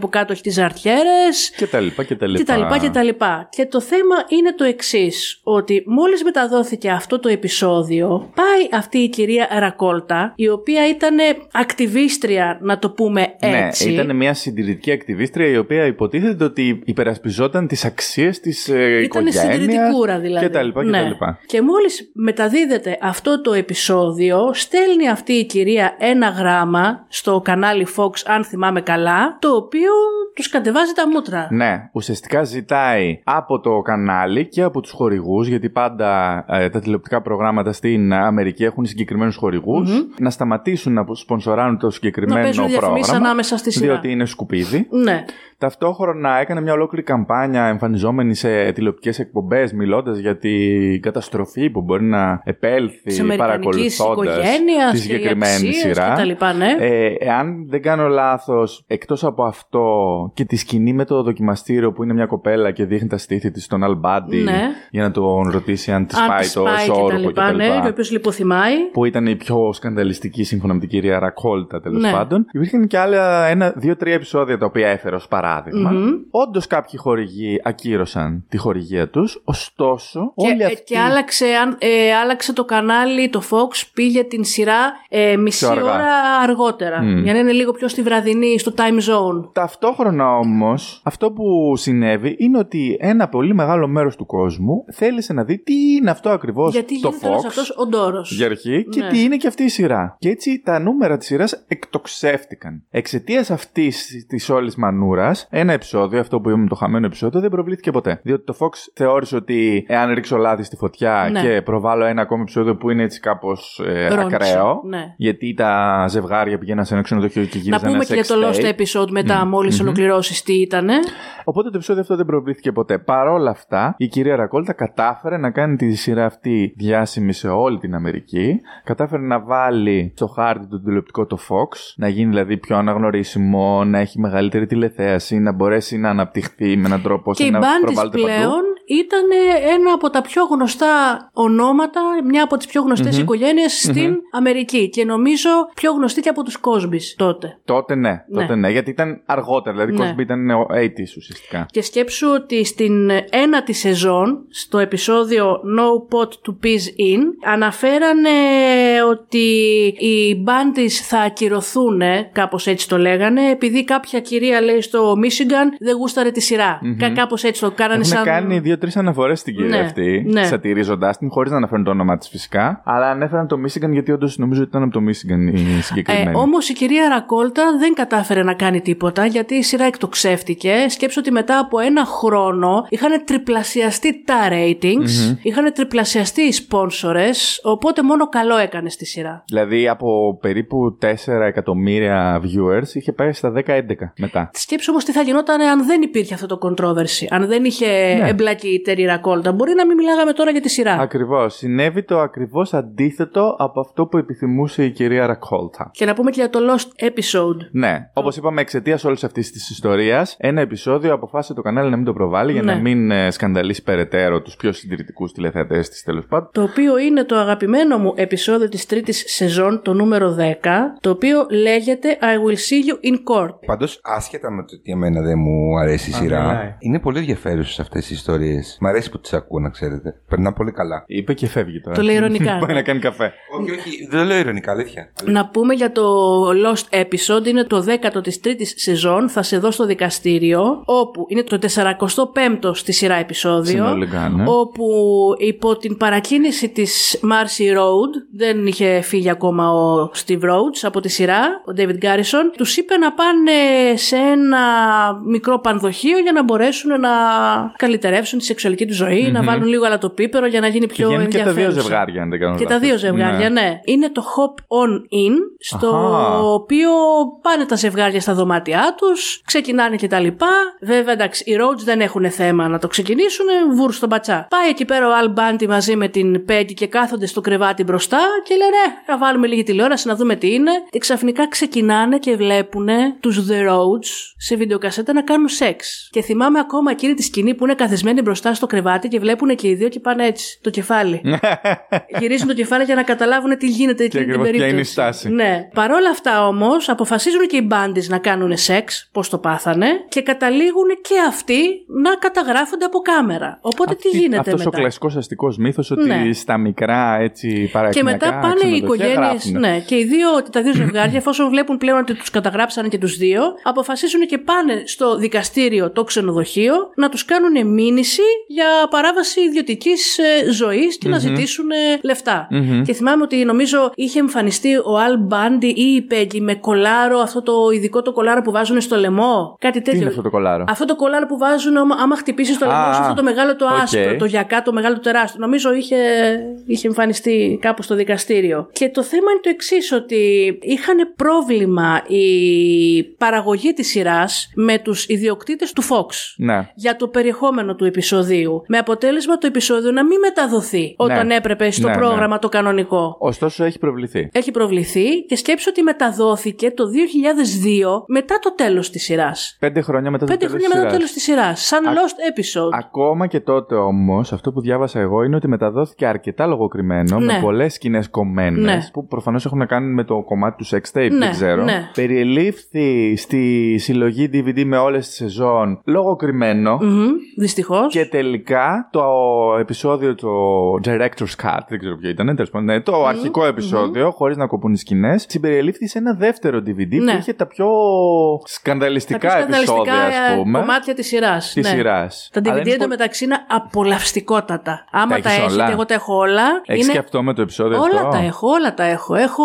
από κάτω έχει τις ζαρτιέρες. Και τα λοιπά και τα λοιπά. Και τα λοιπά και τα λοιπά. Και το θέμα είναι το εξής, ότι μόλις μεταδόθηκε αυτό το επεισόδιο, πάει αυτή η κυρία Ρακόλτα, η οποία ήταν ακτιβίστρια, να το πούμε έτσι. Ναι, ήταν μια συντηρητική ακτιβίστρια η οποία υποτίθεται ότι υπερασπιζόταν τις αξίες της ε, οικογένειας. Ήταν συντηρητικούρα δηλαδή. Και τα λοιπά και ναι. τα λοιπά. Και μόλις μεταδίδεται αυτό το επεισόδιο, στέλνει αυτή η κυρία ένα γράμμα στο κανάλι Fox, αν θυμάμαι καλά, το οποίο τους κατεβάζει τα μούτρα. Ναι, ουσιαστικά ζητάει από το κανάλι και από τους χορηγούς, γιατί πάντα ε, τα τηλεοπτικά προγράμματα στην Αμερική έχουν συγκεκριμένους χορηγούς, mm-hmm. να σταματήσουν να σπονσοράνουν το συγκεκριμένο να πρόγραμμα, ανάμεσα στη σειρά. διότι είναι σκουπίδι. Ναι. Ταυτόχρονα έκανε μια ολόκληρη καμπάνια εμφανιζόμενη σε τηλεοπτικές εκπομπές, μιλώντας για την καταστροφή που μπορεί να επέλθει παρακολουθώντας τη συγκεκριμένη σειρά. Ναι. Ε, εάν δεν κάνω λάθος, εκτός από αυτό και τη σκηνή με το δοκιμαστήριο που είναι μια κοπέλα και δείχνει τα στήθη της στον Αλμπάντι, ναι. για να τον ρωτήσει αν της αν πάει της το πάει σώρουχο κτλ. Ναι, και ο οποίος λιποθυμάει. Που ήταν η πιο σκανδαλιστική σύμφωνα με την κυρία Ρακόλτα, τέλος ναι. πάντων. Υπήρχαν και άλλα ένα, δύο-τρία επεισόδια τα οποία έφερε ως παράδειγμα. Mm-hmm. Όντως κάποιοι χορηγοί ακύρωσαν τη χορηγία τους, ωστόσο και, όλοι αυτοί... Και άλλαξε, ε, άλλαξε το κανάλι, το Fox πήγε την σειρά ε, μισή ώρα αργότερα, mm. για να είναι λίγο πιο στη βραδινή, στο time zone. Ταυτόχρονα όμως, αυτό που συνέβη είναι ότι ένα πολύ μεγάλο μέρος του κόσμου θέλησε να δει τι είναι αυτό ακριβώς γιατί το Fox, αυτός ο ντόρος. για αρχή, ναι. και τι είναι και αυτή η σειρά. Και έτσι τα νούμερα της σειράς εκτοξεύτηκαν. Εξαιτίας αυτής της όλης μανούρας, ένα επεισόδιο, αυτό που είπαμε το χαμένο επεισόδιο, δεν προβλήθηκε ποτέ. Διότι το Fox θεώρησε ότι εάν ρίξω λάδι στη φωτιά ναι. και προβάλλω ένα ακόμη επεισόδιο που είναι έτσι κάπως ε, ακραίο, ναι. γιατί τα ζευγάρια πηγαίναν σε ένα ξενοδοχείο και γύριζαν ένα sex tape. Να πούμε και για το Lost Episode μετά, mm. μόλις mm-hmm. ολοκληρώσεις τι ήτανε. Οπότε το επεισόδιο αυτό δεν προβλήθηκε ποτέ. Παρ' όλα αυτά, η κυρία Ρακόλτα κατάφερε να κάνει τη σειρά αυτή διάσημη σε όλη την Αμερική. Κατάφερε να βάλει στο χάρτη το τηλεοπτικό το Fox, να γίνει δηλαδή πιο αναγνωρίσιμο, να έχει μεγαλύτερη τηλεθέαση, να μπορέσει να αναπτυχθεί με έναν τρόπο ώστε να προβάλλεται παντού. Πλέον ήταν ένα από τα πιο γνωστά ονόματα, μια από τις πιο γνωστές mm-hmm. οικογένειες στην mm-hmm. Αμερική. Και νομίζω πιο γνωστή και από τους Cosbys τότε. Τότε ναι, τότε ναι, ναι γιατί ήταν αργότερα. Δηλαδή ναι. Cosby ήταν ογδόντα ουσιαστικά. Και σκέψου ότι στην ένατη σεζόν, στο επεισόδιο No Pot to Piss In, αναφέρανε ότι οι Bundys θα ακυρωθούν, κάπως έτσι το λέγανε, επειδή κάποια κυρία λέει στο Michigan δεν γούσταρε τη σειρά. Mm-hmm. Κάπως έτσι το κάνανε. Έχουν σαν. κάνει δύο-τρεις αναφορές στην κυρία ναι, αυτή, ναι. σατιρίζοντας την, χωρίς να αναφέρουν το όνομά της φυσικά. Αλλά ανέφεραν το Michigan γιατί όντως νομίζω ότι ήταν από το Michigan η συγκεκριμένη. Ε, όμως η κυρία Ρακόλτα δεν κατάφερε να κάνει τίποτα γιατί η σειρά εκτοξεύτηκε. Σκέψου ότι μετά από ένα χρόνο είχαν τριπλασιαστεί τα ratings, mm-hmm. είχαν τριπλασιαστεί οι sponsors, οπότε μόνο καλό έκανε στη σειρά. Δηλαδή από περίπου τέσσερα εκατομμύρια viewers είχε πάει στα δέκα έντεκα μετά. Σκέψου όμως τι θα γινόταν αν δεν υπήρχε αυτό το controversy, αν δεν είχε ναι. εμπλακεί η Terry Ρακόλτα. Μπορεί να μην μιλάγαμε τώρα για τη σειρά. Ακριβώς. Συνέβη το ακριβώς αντίθετο από αυτό που επιθυμούσε η κυρία Ρακόλτα. Και να πούμε και για το Lost Episode. Ναι. Το... Όπως είπαμε, εξαιτίας όλης αυτής της ιστορίας, ένα επεισόδιο αποφάσισε το κανάλι να μην το προβάλλει για ναι. να μην ε, σκανδαλίσει περαιτέρω τους πιο συντηρητικούς τηλεθεατές της, τέλος πάντων. Το οποίο είναι το αγαπημένο μου επεισόδιο της τρίτης σεζόν, το νούμερο δέκα, το οποίο λέγεται I will see you in court. Πάντως, άσχετα με το ότι εμένα δεν μου αρέσει η σειρά, Α, είναι πολύ ενδιαφέρουσες αυτές οι ιστορίες. Μ' αρέσει που τις ακούω, να ξέρετε. Περνά πολύ καλά. Είπε και φεύγει τώρα. Το λέει ειρωνικά. Πάει να κάνει καφέ. Όχι, όχι, δεν το λέω ειρωνικά, αλήθεια. Να πούμε για το Lost Episode, είναι το δέκατο της τρίτης σεζόν, θα σε δω στο δικαστήριο, όπου είναι το τεσσαρακοστό πέμπτο στη σειρά επεισόδιο, συνολικά, ναι. όπου υπό την παρακίνηση της Marcy Road, δεν είχε φύγει ακόμα ο Steve Rhodes από τη σειρά, ο David Garrison, τους είπε να πάνε σε ένα μικρό πανδοχείο για να μπορέσουν να καλυτερεύσουν τη σεξουαλική του ζωή, mm-hmm. να βάλουν λίγο αλατοπίπερο για να γίνει πιο ενδιαφέρουσα. Και τα δύο ζευγάρια, αν δεν κάνω Και τα δύο ζευγάρια, ναι. ναι. Είναι το Hop On In, στο Αχα. οποίο πάνε τα ζευγάρια στα δωμάτια τους, ξεκινάνε και τα λοιπά. Βέβαια, εντάξει, οι Rhodes δεν έχουν θέμα να το ξεκινήσουν, βούρ στον πατσά. Πάει εκεί πέρα ο Al Bundy μαζί με την Peggy και κάθονται στο κρεβάτι μπροστά και λένε να βάλουμε λίγη τηλεόραση να δούμε τι είναι. Και ξαφνικά ξεκινάνε και βλέπουν τους The Rhodes σε βιντεοκασέτα να κάνουν σεξ. Και θυμάμαι ακόμα εκείνη τη σκηνή που είναι καθισμένοι μπροστά μπροστά στο κρεβάτι και βλέπουν και οι δύο και πάνε έτσι, το κεφάλι. Γυρίζουν το κεφάλι για να καταλάβουν τι γίνεται εκείνη την περίπτωση. Ποια είναι η στάση. Ναι. Παρ' όλα αυτά όμως, αποφασίζουν και οι μπάντες να κάνουν σεξ, πώς το πάθανε, και καταλήγουν και αυτοί να καταγράφονται από κάμερα. Οπότε Αυτή, τι γίνεται αυτός μετά. Ο κλασικός αστικός μύθος ότι ναι. στα μικρά έτσι παρακμιακά. Και μετά πάνε οι οικογένειες, ναι, και οι δύο, τα δύο ζευγάρια, εφόσον βλέπουν πλέον ότι τους καταγράψανε και τους δύο, αποφασίζουν και πάνε στο δικαστήριο, το ξενοδοχείο, να τους κάνουν μήνυση για παράβαση ιδιωτικής ζωής και mm-hmm. να ζητήσουν λεφτά. Mm-hmm. Και θυμάμαι ότι νομίζω είχε εμφανιστεί ο Αλ Μπάντι ή η Πέγγι με κολάρο, αυτό το ειδικό το κολάρο που βάζουν στο λαιμό. Κάτι τέτοιο. Τι είναι αυτό το κολάρο? Αυτό το κολάρο που βάζουν άμα χτυπήσει στο λαιμό, αυτό το μεγάλο το άσπρο, okay. το γιακά, το μεγάλο το τεράστιο. Νομίζω είχε, είχε εμφανιστεί κάπου στο δικαστήριο. Και το θέμα είναι το εξής, ότι είχαν πρόβλημα η παραγωγή της σειράς με τους ιδιοκτήτες του Fox ναι. για το περιεχόμενο του επεισοδίου. Με αποτέλεσμα το επεισόδιο να μην μεταδοθεί όταν ναι. έπρεπε στο ναι, πρόγραμμα ναι. το κανονικό. Ωστόσο έχει προβληθεί. Έχει προβληθεί και σκέψου ότι μεταδόθηκε το δύο χιλιάδες δύο μετά το τέλος της σειράς. Πέντε χρόνια μετά το Πέντε τέλος χρόνια της μετά το τέλος της σειράς. Σαν Α... lost episode. Ακόμα και τότε όμως, αυτό που διάβασα εγώ είναι ότι μεταδόθηκε αρκετά λογοκριμένο, ναι. με πολλές σκηνές κομμένες, ναι. που προφανώς έχουν να κάνουν με το κομμάτι του sex tape, ναι, δεν ξέρω. Ναι. Περιελήφθη στη συλλογή ντι βι ντι με όλες τις σεζόν λογοκριμένο. Mm-hmm, δυστυχώς. Και τελικά το επεισόδιο, το Director's Cut, δεν ξέρω ποιο ήταν, τέλος πάντων, ναι, το mm-hmm, αρχικό επεισόδιο, mm-hmm. χωρίς να κοπούν οι σκηνές, συμπεριελήφθη σε ένα δεύτερο ντι βι ντι ναι. που είχε τα πιο σκανδαλιστικά, τα πιο σκανδαλιστικά επεισόδια, ας πούμε. Κομμάτια της σειράς. Της ναι. σειράς. Τα ντι βι ντι εντωμεταξύ είναι απολαυστικότατα. Άμα τα, τα έχετε, εγώ τα έχω όλα. Έχεις είναι... και αυτό με το επεισόδιο όλα αυτό? τα έχω, όλα τα έχω. Έχω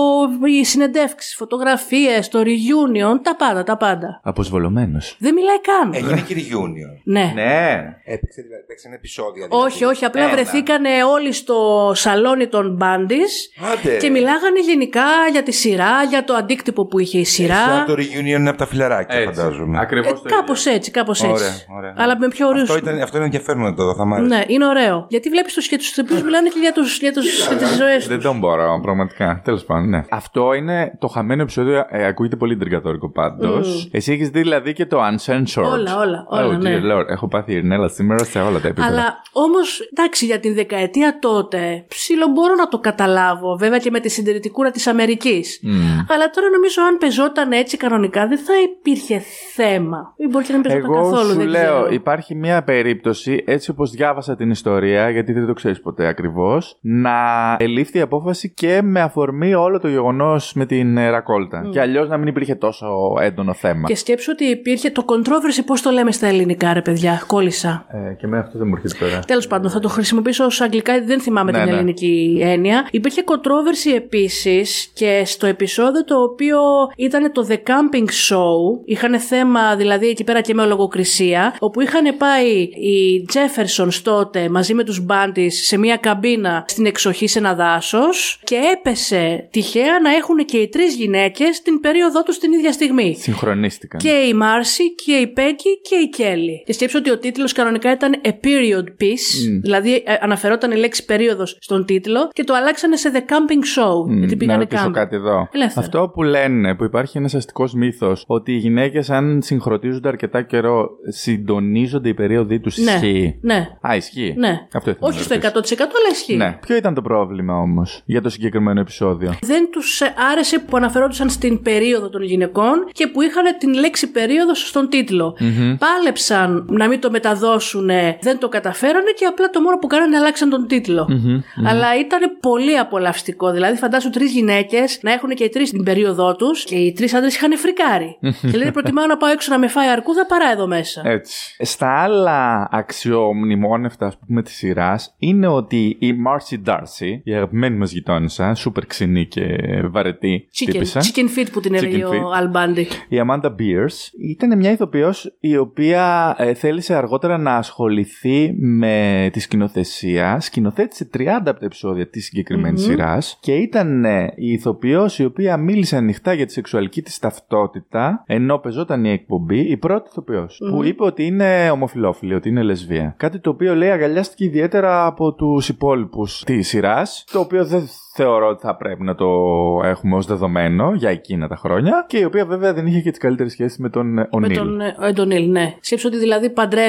οι συνεντεύξεις, φωτογραφίες, το reunion, τα πάντα, τα πάντα. Αποσβολωμένος. Δεν μιλάει καν. Έγινε και reunion. Ναι. ναι. Έπαιξε, έπαιξε ένα επεισόδιο. Δηλαδή. Όχι, όχι, απλά ένα. βρεθήκανε όλοι στο σαλόνι των Μπάντις και μιλάγανε γενικά για τη σειρά, για το αντίκτυπο που είχε η σειρά. Σαν το reunion είναι από τα φιλαράκια, έτσι, φαντάζομαι. Ακριβώς ε, κάπως έτσι, κάπως έτσι. Ωραία, ωραία. Αλλά με πιο ωραίους. Αυτό, ήταν, αυτό είναι ενδιαφέρον να το δω, θα μ' άρεσε. Ναι, είναι ωραίο. Γιατί βλέπεις τους και τους ηθοποιούς μιλάνε και για, τους, για, τους, για τις ζωές τους. Δεν τον μπορώ, πραγματικά. Τέλος πάντων, ναι. Αυτό είναι το χαμένο επεισόδιο. Ε, ακούγεται πολύ τριγκατόρικο πάντως. Mm. Εσύ έχεις δει δηλαδή και το Uncensored. Όλα, όλα. όλα oh, ναι. dear Lord. Έχω πάθει ειρνέλα σήμερα σε όλα τα επίπεδα. Αλλά όμως, εντάξει, για την δεκαετία τότε, ψιλο μπορώ να το καταλάβω. Βέβαια και με τη συντηρητικούρα της Αμερικής. Mm. Αλλά τώρα νομίζω αν πεζόταν έτσι κανονικά δεν θα υπήρχε θέμα. Ή μπορεί και να μην πεζόταν Εγώ καθόλου. Σου δεν λέω, ξέρω. Υπάρχει μια περίπτωση, έτσι όπως διάβασα την ιστορία, γιατί δεν το ξέρεις ποτέ ακριβώς, να ελήφθη η απόφαση και με αφορμή όλο το γεγονός με την Ρακόλτα. Mm. Και αλλιώς να μην υπήρχε τόσο έντονο θέμα. Και σκέψου ότι υπήρχε το controversy, πώς το λέμε στα ελληνικά, ρε παιδιά. Κόλλησα. Ε, και με αυτό δεν μου έρχεται τώρα. Τέλος πάντων, θα το χρησιμοποιήσω ως αγγλικά, δεν θυμάμαι ναι, την ναι. ελληνική έννοια. Υπήρχε controversy επίσης και στο επεισόδιο το οποίο ήταν το The Camping Show. Είχαν θέμα δηλαδή εκεί πέρα και με λογοκρισία, όπου είχαν πάει οι Jeffersons τότε μαζί με τους Μπάντις σε μια καμπίνα στην εξοχή σε ένα δάσος και έπεσε τυχαία να έχουν και οι τρεις γυναίκες την περίοδό τους την ίδια στιγμή. Συγχρονίστηκαν. Και η Μάρση και η Πέγκι και η Κέλλη. Και σκέψω ότι ο τίτλος κανονικά ήταν A Period Piece, mm. δηλαδή ε, αναφερόταν η λέξη περίοδος στον τίτλο και το αλλάξανε σε The Camping Show. Mm. Γιατί πήγανε να ρωτήσω κάμπ. κάτι εδώ. Ελεύθερα. Αυτό που λένε, που υπάρχει ένας αστικός μύθος, ότι οι γυναίκες αν συγχρονίζονται αρκετά καιρό συντονίζονται οι περίοδοι τους, ναι. ισχύει? Ναι. Α, ισχύει. Ναι. Αυτό όχι στο εκατό τοις εκατό, αλλά ισχύει. Ναι. Ποιο ήταν το πρόβλημα όμως για το συγκεκριμένο επεισόδιο? Δεν τους άρεσε που αναφερόντουσαν στην περίοδο των γυναικών και που είχαν την λέξη περίοδος στον τίτλο. Mm-hmm. Πάλεψαν να μην το μεταδώσουν, δεν το καταφέρανε και απλά το μόνο που κάνανε αλλάξαν τον τίτλο. Mm-hmm. Mm-hmm. Αλλά ήταν πολύ απολαυστικό. Δηλαδή, φαντάσου τρεις γυναίκες να έχουν και οι τρεις την περίοδό τους και οι τρεις άντρες είχαν φρικάρει. Mm-hmm. Και λέει: προτιμάω να πάω έξω να με φάει αρκούδα παρά εδώ μέσα. Έτσι. Στα άλλα αξιομνημόνευτα, ας πούμε, τη σειρά είναι ότι η Marcy Darcy, η αγαπημένη μας γειτόνισσα, σούπερ ξινή και βαρετή τύπισσα. Chicken feet που την έλεγε ο Al Bundy. Η Amanda Beers ήταν μια ηθοποιός η οποία ε, θέλησε αργότερα να ασχοληθεί με τη σκηνοθεσία. Σκηνοθέτησε τριάντα από τα επεισόδια της συγκεκριμένης mm-hmm. σειράς και ήταν ε, η ηθοποιός η οποία μίλησε ανοιχτά για τη σεξουαλική της ταυτότητα ενώ πεζόταν η εκπομπή, η πρώτη ηθοποιός mm-hmm. που είπε ότι είναι ομοφυλόφιλη, ότι είναι λεσβία. Κάτι το οποίο λέει αγκαλιάστηκε ιδιαίτερα από τους υπόλοιπους της σειράς, το οποίο δεν θεωρώ ότι θα πρέπει να το έχουμε ως δεδομένο για εκείνα τα χρόνια και η οποία βέβαια δεν είχε και τις καλύτερες σχέσεις με τον Ονίλ. Με τον Οντονίλ, ναι. Σκέψου ότι δηλαδή παντρεύτηκε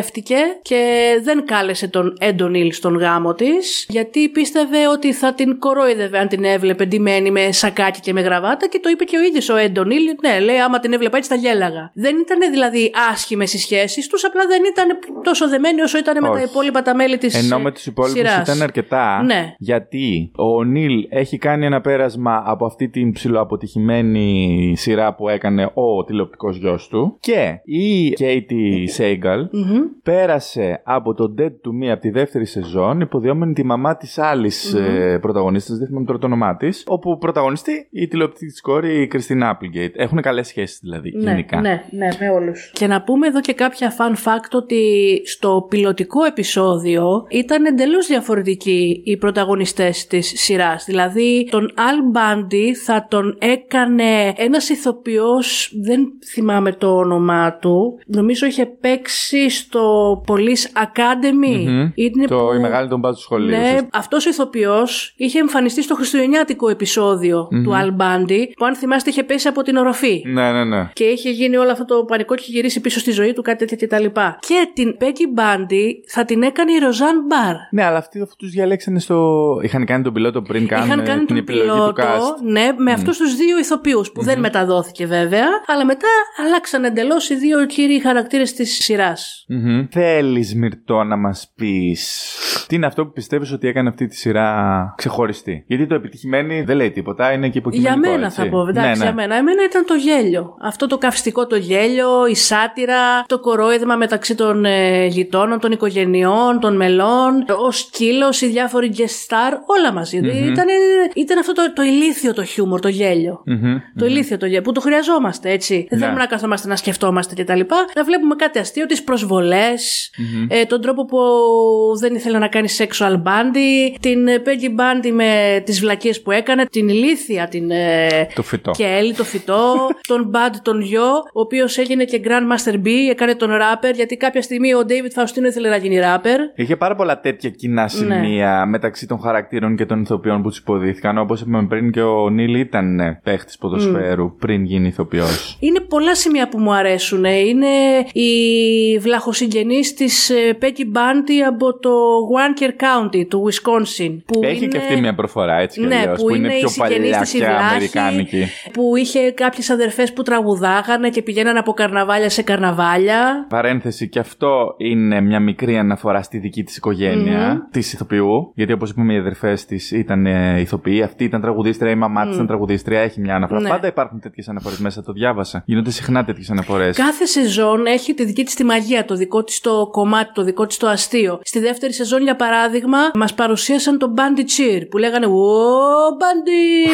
και δεν κάλεσε τον Ed O'Neill στον γάμο της, γιατί πίστευε ότι θα την κορόιδευε αν την έβλεπε ντυμένη με σακάκι και με γραβάτα, και το είπε και ο ίδιος ο Ed O'Neill. Ναι, λέει, άμα την έβλεπα έτσι θα γέλαγα. Δεν ήταν δηλαδή άσχημες οι σχέσεις τους, απλά δεν ήταν τόσο δεμένοι όσο ήταν με τα υπόλοιπα τα μέλη της σειράς. Ενώ με τους υπόλοιπους ήταν αρκετά. Ναι. Γιατί ο O'Neill έχει κάνει ένα πέρασμα από αυτή την ψιλοαποτυχημένη σειρά που έκανε ο τηλεοπτικός γιος του, και η Katie Sagal mm-hmm. πέρασε από το Dead to Me από τη δεύτερη σεζόν, υποδιόμενη τη μαμά της άλλης mm-hmm. ε, πρωταγωνίστας, δεν θυμάμαι τώρα το όνομά της, όπου πρωταγωνιστεί η τηλεοπτική της κόρη η Christine Applegate. Έχουν καλές σχέσεις δηλαδή, ναι, γενικά. Ναι, ναι, με όλους. Και να πούμε εδώ και κάποια fun fact ότι στο πιλωτικό επεισόδιο ήταν εντελώς διαφορετικοί οι πρωταγωνιστές της σειράς. Δηλαδή τον Al Bundy θα τον έκανε ένας ηθοποιός, δεν θυμάμαι το όνομά του, νομίζω είχε παίξει στο Police Academy. Mm-hmm. Είναι το που... η μεγάλη τον μπάζου σχολείου. Ναι, αυτός ο ηθοποιός είχε εμφανιστεί στο χριστουγεννιάτικο επεισόδιο mm-hmm. του Al Bundy, που αν θυμάστε είχε πέσει από την οροφή. Ναι, ναι, ναι. Και είχε γίνει όλο αυτό το πανικό και είχε γυρίσει πίσω στη ζωή του, κάτι τέτοια κτλ. Και την Peggy Bundy θα την έκανε η Roseanne Barr. Ναι, αλλά αυτοί αυτούς διαλέξανε στο. Είχαν κάνει τον πιλότο πριν κάνουν Είχαν κάνει την τον επιλογή πιλότο, του cast. ναι, με mm. αυτούς τους δύο ηθοποιούς που mm-hmm. δεν μεταδόθηκε βέβαια, αλλά μετά αλλάξαν εντελώς οι δύο κύριοι χαρακτήρες της σειράς. Mm-hmm. Θέλεις, Μυρτώ, να μας πεις τι είναι αυτό που πιστεύεις ότι έκανε αυτή τη σειρά ξεχωριστή? Γιατί το επιτυχημένη δεν λέει τίποτα, είναι και υποκειμενικό. Για μένα έτσι. θα πω, εντάξει, ναι, ναι. για μένα. Εμένα ήταν το γέλιο. Αυτό το καυστικό το γέλιο, η σάτυρα, το κορόιδεμα μεταξύ των ε, γειτόνων, των οικογενειών, των μελών, ο σκύλος, οι διάφοροι guest star, όλα μαζί. Mm-hmm. Ήταν, ήταν αυτό το, το ηλίθιο το χιούμορ, το γέλιο. Mm-hmm. Το ηλίθιο το γέλιο, που το χρειαζόμαστε, έτσι. Δεν θέλουμε να καθόμαστε να σκεφτόμαστε κτλ. Να βλέπουμε κάτι αστείο, τις προσβολές, mm-hmm. ε, τον τρόπο που δεν ήθελε να κάνει sexual bandy, την Peggy Bundy με τις βλακίες που έκανε, την ηλίθια, την το φυτό. Kelly, το φυτό, τον Bud, τον γιο, ο οποίος έγινε και Grandmaster B, έκανε τον rapper, γιατί κάποια στιγμή ο David Faustino ήθελε να γίνει rapper. Είχε πάρα πολλά τέτοια κοινά σημεία ναι. μεταξύ των χαρακτήρων και των ηθοποιών που τους υποδίθηκαν. Όπως είπαμε πριν, και ο Νίλ ήταν παίχτης ποδοσφαίρου mm. πριν γίνει ηθοποιός. Είναι πολλά σημεία που μου αρέσουν. Είναι η βλαχοσυγγενής της Peggy Bundy από το Walker County του Wisconsin. Που έχει είναι... και αυτή μια προφορά, έτσι κι ναι, αλλιώς, που, που είναι, είναι πιο παλιά και αμερικάνικη. Που είχε κάποιες αδερφές που τραγουδάγανε και πηγαίνανε από καρναβάλια σε καρναβάλια. Παρένθεση, και αυτό είναι μια μικρή αναφορά στη δική της οικογένεια, mm-hmm. της ηθοποιού. Γιατί όπως είπαμε, οι αδερφές της ήταν ε, ηθοποιοί. Αυτή ήταν τραγουδίστρια, η μαμά της mm. ήταν τραγουδίστρια. Έχει μια αναφορά. Ναι. Πάντα υπάρχουν τέτοιες αναφορές μέσα, το διάβασα. Γίνονται συχνά τέτοιες αναφορές. Κάθε σεζόν έχει τη δική της τη μαγεία, το δικό της το κομμάτι, το δικό της το αστείο. Στη δεύτερη σεζόν, για παράδειγμα, μας παρουσίασαν τον Bundy Cheer που λέγανε «Ω, Bundy!»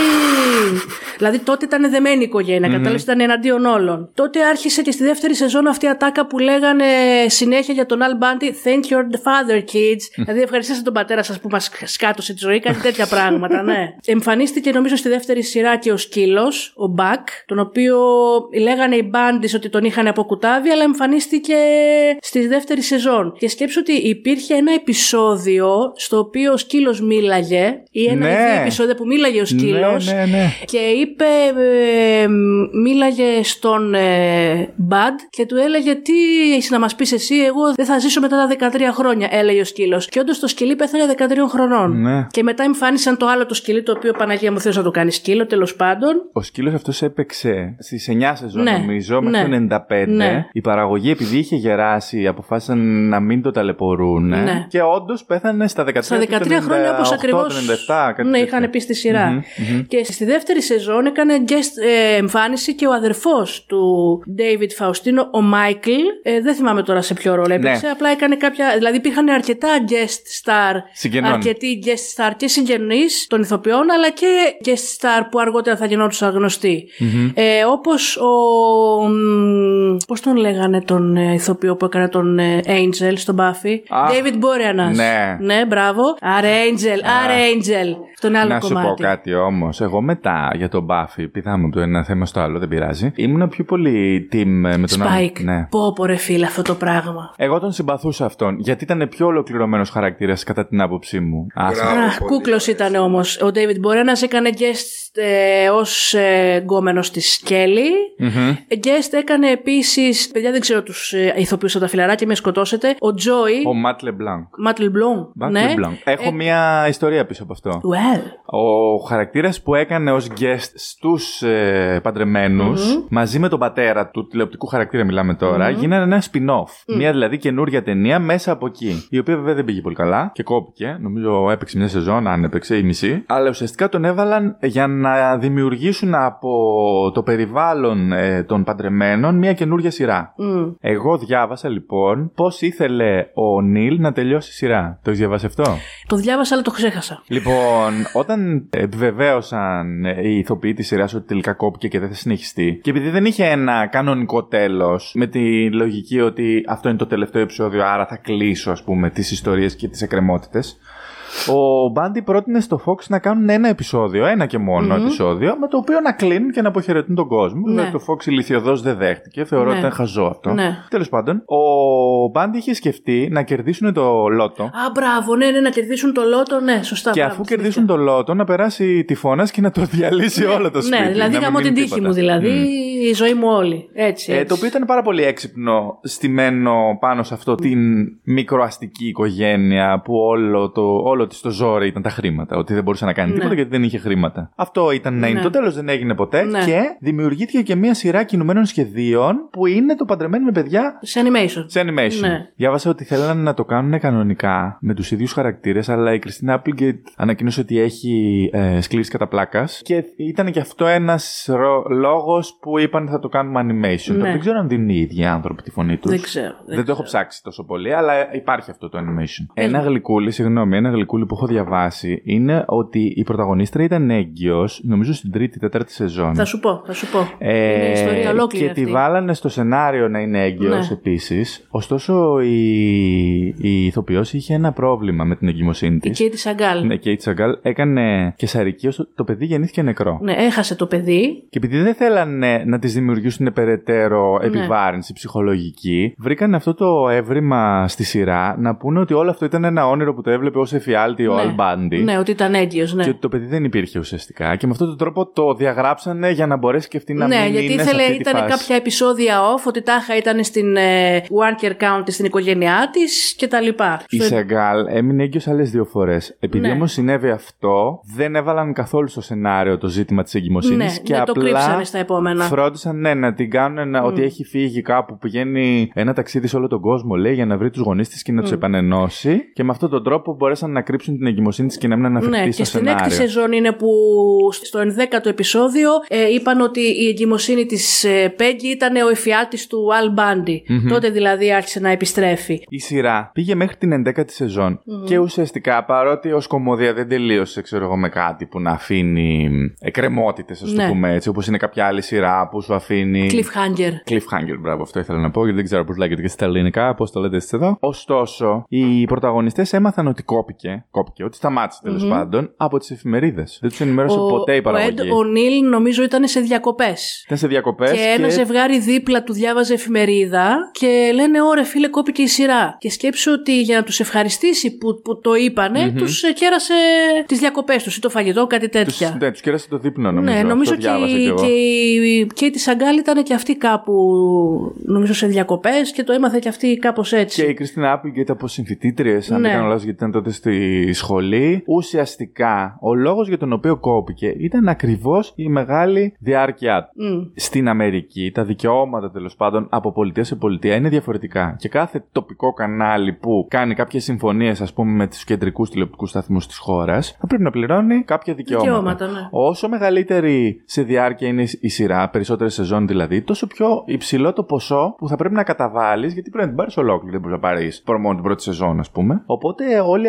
Δηλαδή τότε ήταν δεμένη η οικογένεια, mm-hmm. κατάλαβες, ήταν εναντίον όλων. Τότε άρχισε και στη δεύτερη σεζόν αυτή η ατάκα που λέγανε συνέχεια για τον Al Bundy «Thank your father, kids». Δηλαδή ευχαριστήστε τον πατέρα σας που μας σκάτωσε τη ζωή, κάτι τέτοια πράγματα, ναι. Εμφανίστηκε νομίζω στη δεύτερη σειρά και ο σκύλος, ο Buck, τον οποίο λέγανε οι Bundys ότι τον είχαν από κουτάβι, αλλά εμφανίστηκε στη δεύτερη σεζόν. Και σκέψου ότι υπήρχε ένα επεισόδιο στο οποίο ο σκύλος μίλαγε, ή ένα ναι. ή δύο επεισόδια που μίλαγε ο σκύλος, ναι, ναι, ναι. και είπε, ε, μίλαγε στον ε, Bud και του έλεγε «Τι έχεις να μας πεις εσύ, εγώ δεν θα ζήσω μετά τα δεκατρία χρόνια», έλεγε ο σκύλος. Και όντως το σκυλί πέθανε δεκατρία χρονών. Ναι. Και μετά εμφάνισαν το άλλο το σκυλί, το οποίο Παναγία μου Θεός να το κάνει σκύλο, τέλος πάντων. Ο σκύλος αυτός έπαιξε στις εννιά σεζόν, ναι. νομίζω, μέχρι ναι. το ενενήντα πέντε. Ναι. Η παραγωγή, επειδή είχε γεράσει, αποφάσισαν να μην το ταλαιπωρούν. Ναι. Και όντως πέθανε στα δεκατρία, στα δεκατρία χρόνια, όπως ακριβώς. ενενήντα επτά, κάτι ναι, είχαν πει στη σειρά. Mm-hmm, mm-hmm. Και στη δεύτερη σεζόν έκανε guest ε, εμφάνιση και ο αδερφός του David Faustino, ο Michael. Ε, δεν θυμάμαι τώρα σε ποιο ρόλο έπαιξε. Ναι. Απλά έκανε κάποια. Δηλαδή υπήρχαν αρκετά guest star. Συγγενών. Αρκετοί guest star και συγγενείς των ηθοποιών, αλλά και guest star που αργότερα θα γινόντουσαν γνωστοί. Mm-hmm. Ε, όπως ο. Πώς τον λέγανε τον ε, ηθοποιό που έκανε τον ε, Angel στον Buffy. Ah, David Boreanaz. Ναι. Ναι, μπράβο. Άρα Angel, άρα Angel. Αυτό είναι άλλο να κομμάτι. Να σου πω κάτι όμως. Εγώ μετά για τον Buffy. Πηδάμε από το ένα θέμα στο άλλο, δεν πειράζει. Ήμουν πιο πολύ team με τον Spike. Ναι. Πω, πω, ρε φίλε, αυτό το πράγμα. Εγώ τον συμπαθούσα αυτόν, γιατί ήταν πιο ολοκληρωμένος χαρακτήρας κατά την άποψή μου. Μπράβο, Κούκλος ήταν όμως. Ο David Boreanaz έκανε guest ε, ως ε, γκόμενος της Kelly. Mm-hmm. Guest έκανε επίσης. Παιδιά, δεν ξέρω τους ε, ηθοποιούς από τα φιλαράκια, με σκοτώσετε. Ο Joey. Ο Matt LeBlanc. Matt LeBlanc. Ναι. Έχω ε... μια ιστορία πίσω από αυτό. Well. Ο χαρακτήρας που έκανε ως guest στους ε, παντρεμένους, mm-hmm. μαζί με τον πατέρα του τηλεοπτικού χαρακτήρα, μιλάμε τώρα, mm-hmm. γίνανε ένα spin-off. Mm. Μια δηλαδή καινούργια ταινία μέσα από εκεί. Η οποία βέβαια δεν πήγε πολύ καλά και κόπηκε. Νομίζω έπαιξε μια σεζόν, αν έπαιξε η μισή. Αλλά ουσιαστικά τον έβαλαν για να δημιουργήσουν από το περιβάλλον ε, των παντρεμένων μια καινούργια σειρά. Mm. Εγώ διάβασα λοιπόν πώς ήθελε ο Νίλ να τελειώσει η σειρά. Το έχεις διαβάσει αυτό? Το διάβασα, αλλά το ξέχασα. Λοιπόν, όταν επιβεβαίωσαν οι ηθοποιοί της σειράς ότι τελικά κόπηκε και δεν θα συνεχιστεί, και επειδή δεν είχε ένα κανονικό τέλος, με τη λογική ότι αυτό είναι το τελευταίο επεισόδιο, άρα θα κλείσω, ας πούμε, τις ιστορίες και τις εκκρεμότητες, ο Μπάντι πρότεινε στο Fox να κάνουν ένα επεισόδιο, ένα και μόνο mm-hmm. επεισόδιο, με το οποίο να κλείνουν και να αποχαιρετούν τον κόσμο. Ναι. Δηλαδή το Fox ηλιθιωδώς δεν δέχτηκε, θεωρώ ναι. ότι ήταν χαζό αυτό. Ναι. Τέλος πάντων, ο Μπάντι είχε σκεφτεί να κερδίσουν το λότο. Α, μπράβο, ναι, ναι, να κερδίσουν το λότο, ναι, σωστά. Και μπράβο, αφού κερδίσουν το λότο, να περάσει τυφώνας και να το διαλύσει ναι. όλο το σπίτι. Ναι, δηλαδή γαμώ την τύχη μου, δηλαδή mm. η ζωή μου όλη. Έτσι, έτσι. Ε, το οποίο ήταν πάρα πολύ έξυπνο, στημένο πάνω σε αυτό mm. την μικροαστική οικογένεια που όλο, το, όλο της το ζόρι ήταν τα χρήματα. Ότι δεν μπορούσε να κάνει ναι. τίποτα γιατί δεν είχε χρήματα. Αυτό ήταν να είναι. Ναι. Το τέλος δεν έγινε ποτέ. Ναι. Και δημιουργήθηκε και μια σειρά κινουμένων σχεδίων που είναι το παντρεμένοι με παιδιά. Σε animation. Σε animation. Ναι. Διάβασα ότι θέλανε να το κάνουν κανονικά με τους ίδιους χαρακτήρες, αλλά η Κριστίνα Applegate ανακοίνωσε ότι έχει ε, σκληρήσει κατά πλάκας. Και ήταν και αυτό ένας ρο... λόγος που είπαν θα το κάνουμε animation. Ναι. Δεν ξέρω αν δίνουν οι ίδιοι άνθρωποι τη φωνή τους. Δεν ξέρω. Δεν, δεν το έχω ψάξει τόσο πολύ, αλλά υπάρχει αυτό το animation. Ε, ένα γλυκούλι, συγγνώμη, ένα γλυκούλι που έχω διαβάσει είναι ότι η πρωταγωνίστρια ήταν έγκυος, νομίζω στην τρίτη, τέταρτη σεζόν. Θα σου πω, θα σου πω. Ε, είναι ιστορία ολόκληρη. Και αυτή. τη βάλανε στο σενάριο να είναι έγκυος ναι. επίσης. Ωστόσο η, η ηθοποιός είχε ένα πρόβλημα με την εγκυμοσύνη της. Η Κέιτι Σαγκάλ. Ναι, η Κέιτι Σαγκάλ έκανε καισαρική, ώστε το παιδί γεννήθηκε νεκρό. Ναι, έχασε το παιδί. Και επειδή δεν θέλανε να της δημιουργήσουν περαιτέρω επιβάρυνση ναι. ψυχολογική, βρήκαν αυτό το έβριμα στη σειρά να πούνε ότι όλο αυτό ήταν ένα όνειρο που το έβλεπε ως εφιάλτη ο Al Bundy. Ναι, ότι ήταν έγκυος, ναι. Και ότι το παιδί δεν υπήρχε ουσιαστικά. Και με αυτόν τον τρόπο το διαγράψανε για να μπορέσει και αυτή να ναι, μην είναι. Ναι, γιατί ήθελε, ήταν κάποια επεισόδια off, ότι τάχα ήταν στην ε, Walker County, στην οικογένειά της κτλ. Η Σαγκάλ έμεινε έγκυος άλλες δύο φορές. Επειδή ναι. όμως συνέβη αυτό, δεν έβαλαν καθόλου στο σενάριο το ζήτημα της εγκυμοσύνης. Ναι, και ναι, απλά το κρύψανε στα επόμενα. Φρόντισαν ναι, να την κάνουν mm. ότι έχει φύγει κάπου, πηγαίνει ένα ταξίδι σε όλο τον κόσμο, λέει, για να βρει τους γονείς της και να mm. τους επανενώσει. Και με αυτόν τον τρόπο μπορέσαν να κρύψουν την εγκυμοσύνη της και να μην αναφερθεί ναι, στο και σενάριο. Στην έκτη σεζόν είναι που στο ενδέκατο επεισόδιο ε, είπαν ότι η εγκυμοσύνη της ε, Πέγγι ήταν ο εφιάλτης του Al Bundy. Mm-hmm. Τότε δηλαδή άρχισε να επιστρέφει. Η σειρά πήγε μέχρι την ενδέκατη σεζόν. Mm-hmm. Και ουσιαστικά, παρότι ως κομμωδία δεν τελείωσε, ξέρω εγώ, με κάτι που να αφήνει εκκρεμότητες, ας το ναι. πούμε έτσι, όπως είναι κάποια άλλη σειρά που σου αφήνει. Cliffhanger. Cliffhanger, μπράβο, αυτό ήθελα να πω, γιατί δεν ξέρω πώς λέγεται και στα ελληνικά, πώς το λέτε εσείς εδώ. Ωστόσο, οι πρωταγωνιστές έμαθαν ότι κόπηκε, κόπηκε ότι σταμάτησε τέλος mm-hmm. πάντων από τις εφημερίδες. Δεν τους ενημέρωσε ο, ποτέ η παραγωγή. Ο, ο Νίλ νομίζω ήταν σε διακοπές. Ήταν σε διακοπές. Και, και ένα ζευγάρι δίπλα του διάβαζε εφημερίδα και λένε: Ωρε φίλε, κόπηκε η σειρά. Και σκέψου ότι για να τους ευχαριστήσει που, που το είπανε, mm-hmm. τους κέρασε τις διακοπές τους ή το φαγητό, κάτι τέτοια. Τους, ναι, τους κέρασε το δείπνο, νομίζω. Ναι, νομίζω και, και, και η Κέιτι Σαγκάλ ήταν και αυτή κάπου, νομίζω, σε διακοπές και το έμαθε και αυτή κάπως έτσι. Και η Κριστίνα Applegate από συμφοιτήτριες, αν ναι. δεν κάνω λάθος, γιατί ήταν τότε στη σχολή. Ουσιαστικά, ο λόγος για τον οποίο κόπηκε ήταν ακριβώς η μεγάλη διάρκεια του. Mm. Στην Αμερική, τα δικαιώματα τέλος πάντων από πολιτεία σε πολιτεία είναι διαφορετικά. Και κάθε τοπικό κανάλι που κάνει κάποιες συμφωνίες, ας πούμε, με τους κεντρικούς τηλεοπτικούς σταθμούς της χώρας, θα πρέπει να πληρώνει κάποια δικαιώματα. δικαιώματα ναι. Όσο μεγαλύτερη σε διάρκεια είναι η σειρά, περισσότερες σεζόν δηλαδή, τόσο πιο υψηλό το ποσό που θα πρέπει να καταβάλεις, γιατί πρέπει να την πάρεις ολόκληρη. Δεν μπορεί να πάρεις μόνο την πρώτη σεζόν, ας πούμε. Οπότε όλη αυτή η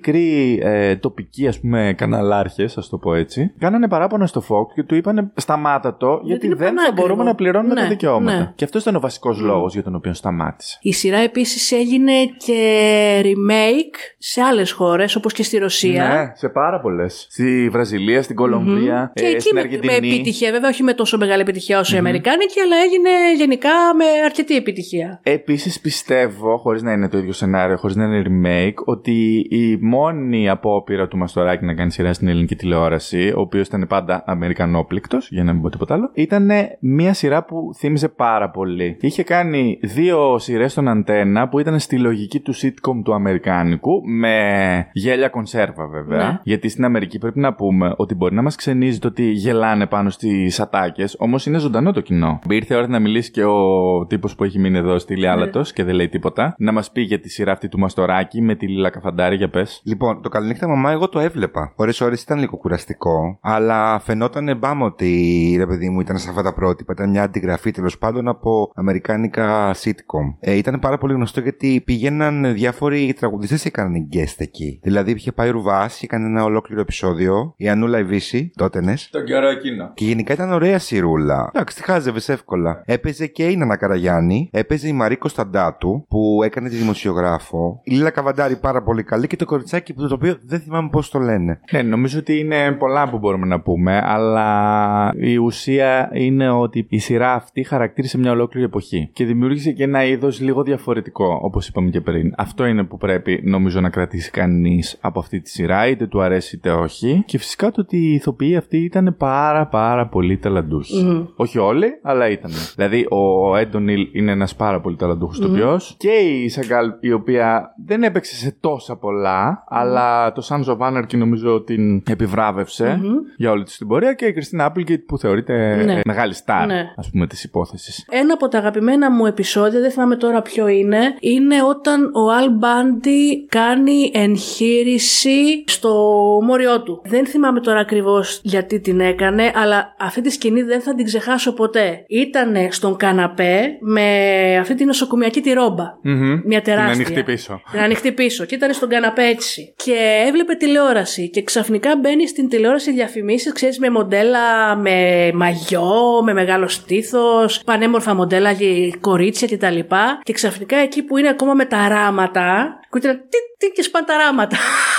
μικροί ε, τοπικοί, ας πούμε, καναλάρχες, ας το πω έτσι, κάνανε παράπονα στο Fox και του είπανε σταμάτα το, γιατί, γιατί δεν θα μπορούμε να πληρώνουμε ναι, τα δικαιώματα. Ναι. Και αυτό ήταν ο βασικός mm. λόγος για τον οποίο σταμάτησε. Η σειρά επίσης έγινε και remake σε άλλες χώρες, όπως και στη Ρωσία. Ναι, σε πάρα πολλές. Στη Βραζιλία, στην Κολομβία, mm-hmm. ε, και στην με, Αργεντινή. Με επιτυχία, βέβαια, όχι με τόσο μεγάλη επιτυχία όσο mm-hmm. η Αμερικάνικη, αλλά έγινε γενικά με αρκετή επιτυχία. Επίσης πιστεύω, χωρίς να είναι το ίδιο σενάριο, χωρίς να είναι remake, ότι η μόνη απόπειρα του Μαστοράκη να κάνει σειρά στην ελληνική τηλεόραση, ο οποίος ήταν πάντα αμερικανόπληκτος, για να μην πω τίποτα άλλο, ήταν μια σειρά που θύμιζε πάρα πολύ. Είχε κάνει δύο σειρές στον Αντένα που ήταν στη λογική του sitcom του αμερικάνικου, με γέλια κονσέρβα βέβαια. Ναι. Γιατί στην Αμερική πρέπει να πούμε ότι μπορεί να μας ξενίζει το ότι γελάνε πάνω στις ατάκες, όμως είναι ζωντανό το κοινό. Ήρθε η ώρα να μιλήσει και ο τύπος που έχει μείνει εδώ στη Λιάλατος ναι. και δεν λέει τίποτα, να μας πει για τη σειρά αυτή του Μαστοράκη με τη Λίλα Καφαντάρη, για πες. Λοιπόν, το Καληνύχτα Μαμά εγώ το έβλεπα. Ωρες-ώρες ήταν λίγο κουραστικό, αλλά φαινόταν μπάμ ότι ρε παιδί μου ήταν σε αυτά τα πρότυπα. Ήταν μια αντιγραφή τέλος πάντων από αμερικάνικα sitcom. Ε, ήταν πάρα πολύ γνωστό γιατί πήγαιναν διάφοροι τραγουδιστές και έκαναν guest εκεί. Δηλαδή είχε πάει ο Ρουβάς και έκανε ένα ολόκληρο επεισόδιο. Η Ανούλα Ιβίση, τότενες. Τον καιρό εκείνο. Και γενικά ήταν ωραία σειρούλα. Εντάξει, τη χάζευες εύκολα. Έπαιζε και η Νανα Καραγιάννη, έπαιζε η Μαρή Κωνσταντάτου που έκανε τη δημοσιογράφο. Η Λίλα Καβαντάρη πάρα πολύ καλή και το κοριτσάκι το οποίο δεν θυμάμαι πώς το λένε. Ναι, νομίζω ότι είναι πολλά που μπορούμε να πούμε, αλλά η ουσία είναι ότι η σειρά αυτή χαρακτήρισε μια ολόκληρη εποχή και δημιούργησε και ένα είδος λίγο διαφορετικό, όπως είπαμε και πριν. Αυτό είναι που πρέπει νομίζω να κρατήσει κανείς από αυτή τη σειρά, είτε του αρέσει είτε όχι. Και φυσικά το ότι οι ηθοποιοί αυτοί ήταν πάρα πάρα πολύ ταλαντούχοι. Mm-hmm. Όχι όλοι, αλλά ήταν. Δηλαδή ο Έντον Νίλ είναι ένας πάρα πολύ ταλαντούχος mm-hmm. ηθοποιός και η Σαγκάλ, η οποία δεν έπαιξε σε τόσα πολλά, mm-hmm. αλλά το Sons of Anarchy νομίζω την επιβράβευσε mm-hmm. για όλη της την πορεία, και η Κριστίνα Applegate που θεωρείται ναι. μεγάλη στάρ ναι. ας πούμε της υπόθεσης. Ένα από τα αγαπημένα μου επεισόδια, δεν θυμάμαι τώρα ποιο είναι, είναι όταν ο Αλ Μπάντι κάνει εγχείρηση στο μόριό του. Δεν θυμάμαι τώρα ακριβώς γιατί την έκανε, αλλά αυτή τη σκηνή δεν θα την ξεχάσω ποτέ. Ήτανε στον καναπέ με αυτή την νοσοκομιακή τη ρόμπα. Mm-hmm. Μια τεράστια. Την ανοιχτή πίσω. Την ανοιχτή πίσω. Και ήταν στον καναπέ έτσι. Και έβλεπε τηλεόραση. Και ξαφνικά μπαίνει στην τηλεόραση διαφημίσεις, ξέρεις, με μοντέλα, με μαγιό, με μεγάλο στήθος, πανέμορφα μοντέλα, κορίτσια κτλ. Και, και ξαφνικά εκεί που είναι ακόμα με τα ράματα, που ήταν τι, τι και σπαν τα ράματα.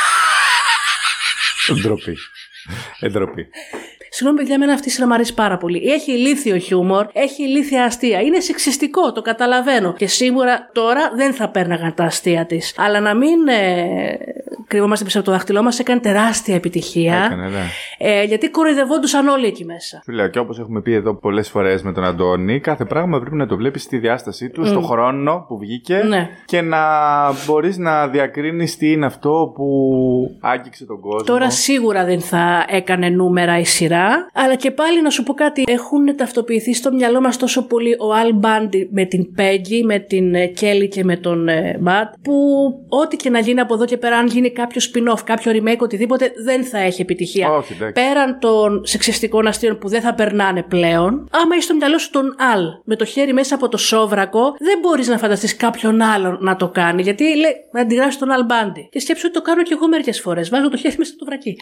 Ντροπή. Εντροπή. Συγγνώμη, παιδιά, εμένα αυτή η σειρά μου αρέσει πάρα πολύ. Έχει ηλίθιο χιούμορ, έχει ηλίθια αστεία. Είναι σεξιστικό, το καταλαβαίνω. Και σίγουρα τώρα δεν θα πέρναγαν τα αστεία της. Αλλά να μην ε, κρυβόμαστε πίσω από το δάχτυλό μας, έκανε τεράστια επιτυχία. Έκανε, ναι. ε, γιατί κοροϊδευόντουσαν όλοι εκεί μέσα. Σου λέω, και όπως έχουμε πει εδώ πολλές φορές με τον Αντώνη, κάθε πράγμα πρέπει να το βλέπεις στη διάστασή του, mm. στο χρόνο που βγήκε ναι. και να μπορείς να διακρίνεις τι είναι αυτό που άγγιξε τον κόσμο. Τώρα σίγουρα δεν θα έκανε νούμερα η σειρά. Αλλά και πάλι να σου πω κάτι, έχουν ταυτοποιηθεί στο μυαλό μας τόσο πολύ ο Αλ Μπάντι με την Πέγγι, με την Κέλλη και με τον Μπατ, που ό,τι και να γίνει από εδώ και πέρα, αν γίνει κάποιο spin-off, κάποιο remake, οτιδήποτε, δεν θα έχει επιτυχία. Όχι, πέραν των σεξιστικών αστείων που δεν θα περνάνε πλέον, άμα έχει στο μυαλό σου τον Αλ με το χέρι μέσα από το σόβρακο, δεν μπορείς να φανταστείς κάποιον άλλον να το κάνει. Γιατί λέει να αντιγράψει τον Αλ Μπάντι. Και σκέψου ότι το κάνω κι εγώ μερικές φορές. Βάζω το χέρι μέσα στο βρακί.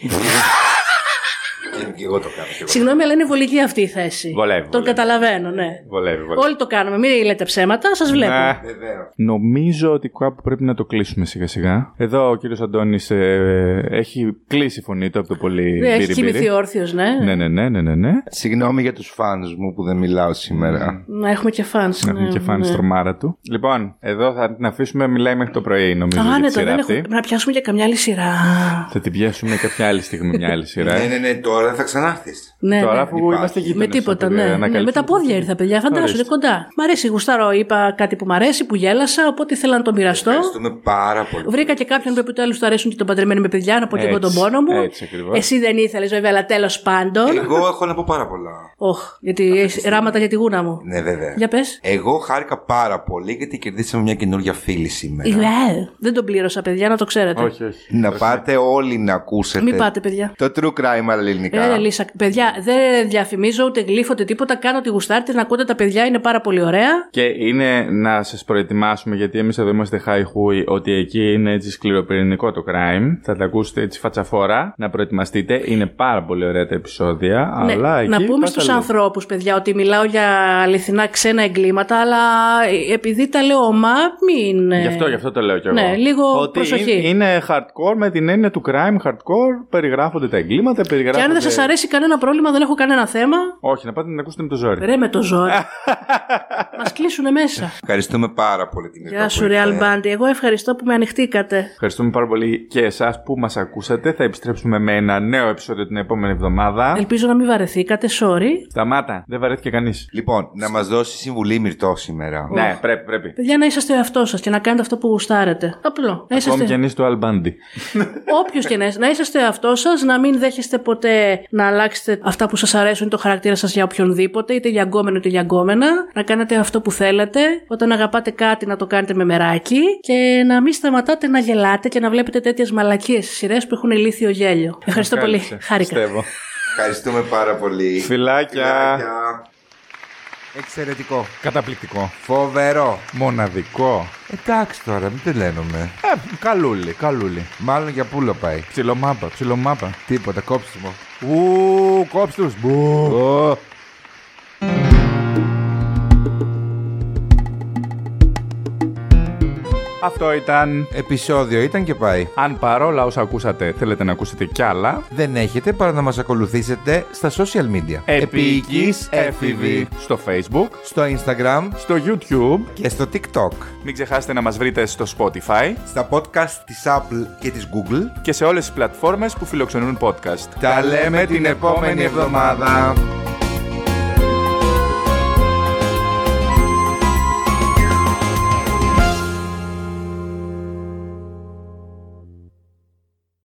Και εγώ το κάνω. Συγγνώμη, αλλά είναι βολική αυτή η θέση. Βολεύει. Τον βολεύει. καταλαβαίνω, ναι. Βολεύει, βολεύει. Όλοι το κάνουμε. Μην λέτε ψέματα, σας βλέπω. Ναι. Νομίζω ότι κάπου πρέπει να το κλείσουμε σιγά-σιγά. Εδώ ο κύριος Αντώνης ε, έχει κλείσει η φωνή του από το πολύ. Ναι, έχει κοιμηθεί όρθιος, ναι. Ναι, ναι, ναι, ναι, ναι, ναι. Συγγνώμη για τους φάνους μου που δεν μιλάω σήμερα. Να έχουμε και φάνς. Να έχουμε ναι, και φάνς ναι. τρομάρα του. Λοιπόν, εδώ θα την αφήσουμε, μιλάει μέχρι το πρωί, νομίζω. Α, ναι, το δεν έχω. Να πιάσουμε και καμιά άλλη σειρά. Θα την πιάσουμε κάποια άλλη στιγμή, μια άλλη σειρά. Ναι, ναι, ναι, τώρα δεν θα ξανάρθεις. Ναι, τώρα ναι. αφού είμαστε γείτονες. Με τίποτα, ναι. ναι. Με τα πόδια ήρθα, παιδιά. Φαντάσου, είναι κοντά. Μ' αρέσει, γουστάρω. Είπα κάτι που μ' αρέσει, που γέλασα, οπότε ήθελα να το μοιραστώ. Ευχαριστούμε πάρα πολύ. Βρήκα και κάποιον που επιτέλους του αρέσουν και τον παντρεμένοι με παιδιά, να πω και εγώ τον πόνο μου. Έτσι, εσύ δεν ήθελες, βέβαια, αλλά τέλος πάντων. Εγώ έχω να πω πάρα πολλά. Οχ, γιατί έχει ράματα για τη γούνα μου. Ναι, βέβαια. Για πες. Εγώ χάρηκα πάρα πολύ γιατί κερδίσαμε μια καινούργια φίλη σήμερα. Ε, δεν τον πλήρωσα, παιδιά, να το ξέρετε. Όχι, όχι. Να πάτε όλοι να ακούσετε. Μην πάτε, παιδιά. Το True Crime ελληνικά. Ε, Αλίσσα. Παιδιά, δεν διαφημίζω ούτε γλύφω ούτε τίποτα. Κάνω τη γουστάρτη να ακούτε τα παιδιά, είναι πάρα πολύ ωραία. Και είναι να σας προετοιμάσουμε, γιατί εμείς εδώ είμαστε χαϊχούι, ότι εκεί είναι έτσι σκληροπυρηνικό το crime. Θα τα ακούσετε έτσι φατσαφόρα, να προετοιμαστείτε. Είναι πάρα πολύ ωραία τα επεισόδια. Ναι, αλλά εκεί να πούμε στους λίγο. ανθρώπους, παιδιά, ότι μιλάω για αληθινά ξένα εγκλήματα, αλλά επειδή τα λέω ομά, μην. Γι' αυτό, γι' αυτό το λέω κι εγώ. Ναι, λίγο ότι προσοχή. Είναι, είναι hardcore με την έννοια του crime, hardcore, περιγράφονται τα εγκλήματα, περιγράφονται. Και αν δεν σας αρέσει κανένα πρόβλημα, δεν έχω κανένα θέμα. Όχι, να πάτε να ακούσετε με το ζόρι. Ρε με το ζόρι. Μας κλείσουνε μέσα. Ευχαριστούμε πάρα πολύ την Γεια σου, Real Bandy. Εγώ ευχαριστώ που με ανοιχτήκατε. Ευχαριστούμε πάρα πολύ και εσάς που μας ακούσατε. Θα επιστρέψουμε με ένα νέο επεισόδιο την επόμενη εβδομάδα. Ελπίζω να μην βαρεθήκατε, sorry. Σταμάτα, δεν βαρέθηκε κανείς. Λοιπόν, να μας δώσει συμβουλή Μυρτώ σήμερα. Ναι, πρέπει, πρέπει. Παιδιά, να είσαστε ο εαυτός σας και να κάνετε αυτό που γουστάρετε. Απλό. Να είσαστε... Ακόμη και αν είστε ο Αλμπάντι. Όποιος και να είστε, να είσαστε ο εαυτός σας, να μην δέχεστε ποτέ να αλλάξετε αυτά που σας αρέσουν ή το χαρακτήρα σας για οποιονδήποτε, είτε για γκόμενο είτε για γκόμενα. Να κάνετε αυτό που θέλετε. Όταν αγαπάτε κάτι, να το κάνετε με μεράκι. Και να μην σταματάτε να γελάτε και να βλέπετε τέτοιες μαλακίες σειρές που έχουν ηλίθιο γέλιο. Ευχαριστώ πολύ. Χάρηκα. Ευχαριστούμε πάρα πολύ. Φιλάκια. Φιλάκια. Εξαιρετικό. Καταπληκτικό. Φοβερό. Μοναδικό. Εντάξει τώρα, μην τρελαίνομαι. Ε, καλούλι, καλούλι. Μάλλον για πούλο πάει. Ψιλομάπα, ψιλομάπα. Τίποτα, κόψιμο. Ου, κόψτε τους. Μπου. Αυτό ήταν. Επεισόδιο ήταν και πάει. Αν παρόλα όσα ακούσατε θέλετε να ακούσετε κι άλλα, δεν έχετε παρά να μας ακολουθήσετε στα social media. Επίκης Έφηβη. Στο Facebook, στο Instagram, στο YouTube και στο TikTok. Μην ξεχάσετε να μας βρείτε στο Spotify, στα podcast της Apple και της Google και σε όλες τις πλατφόρμες που φιλοξενούν podcast. Τα λέμε την επόμενη εβδομάδα.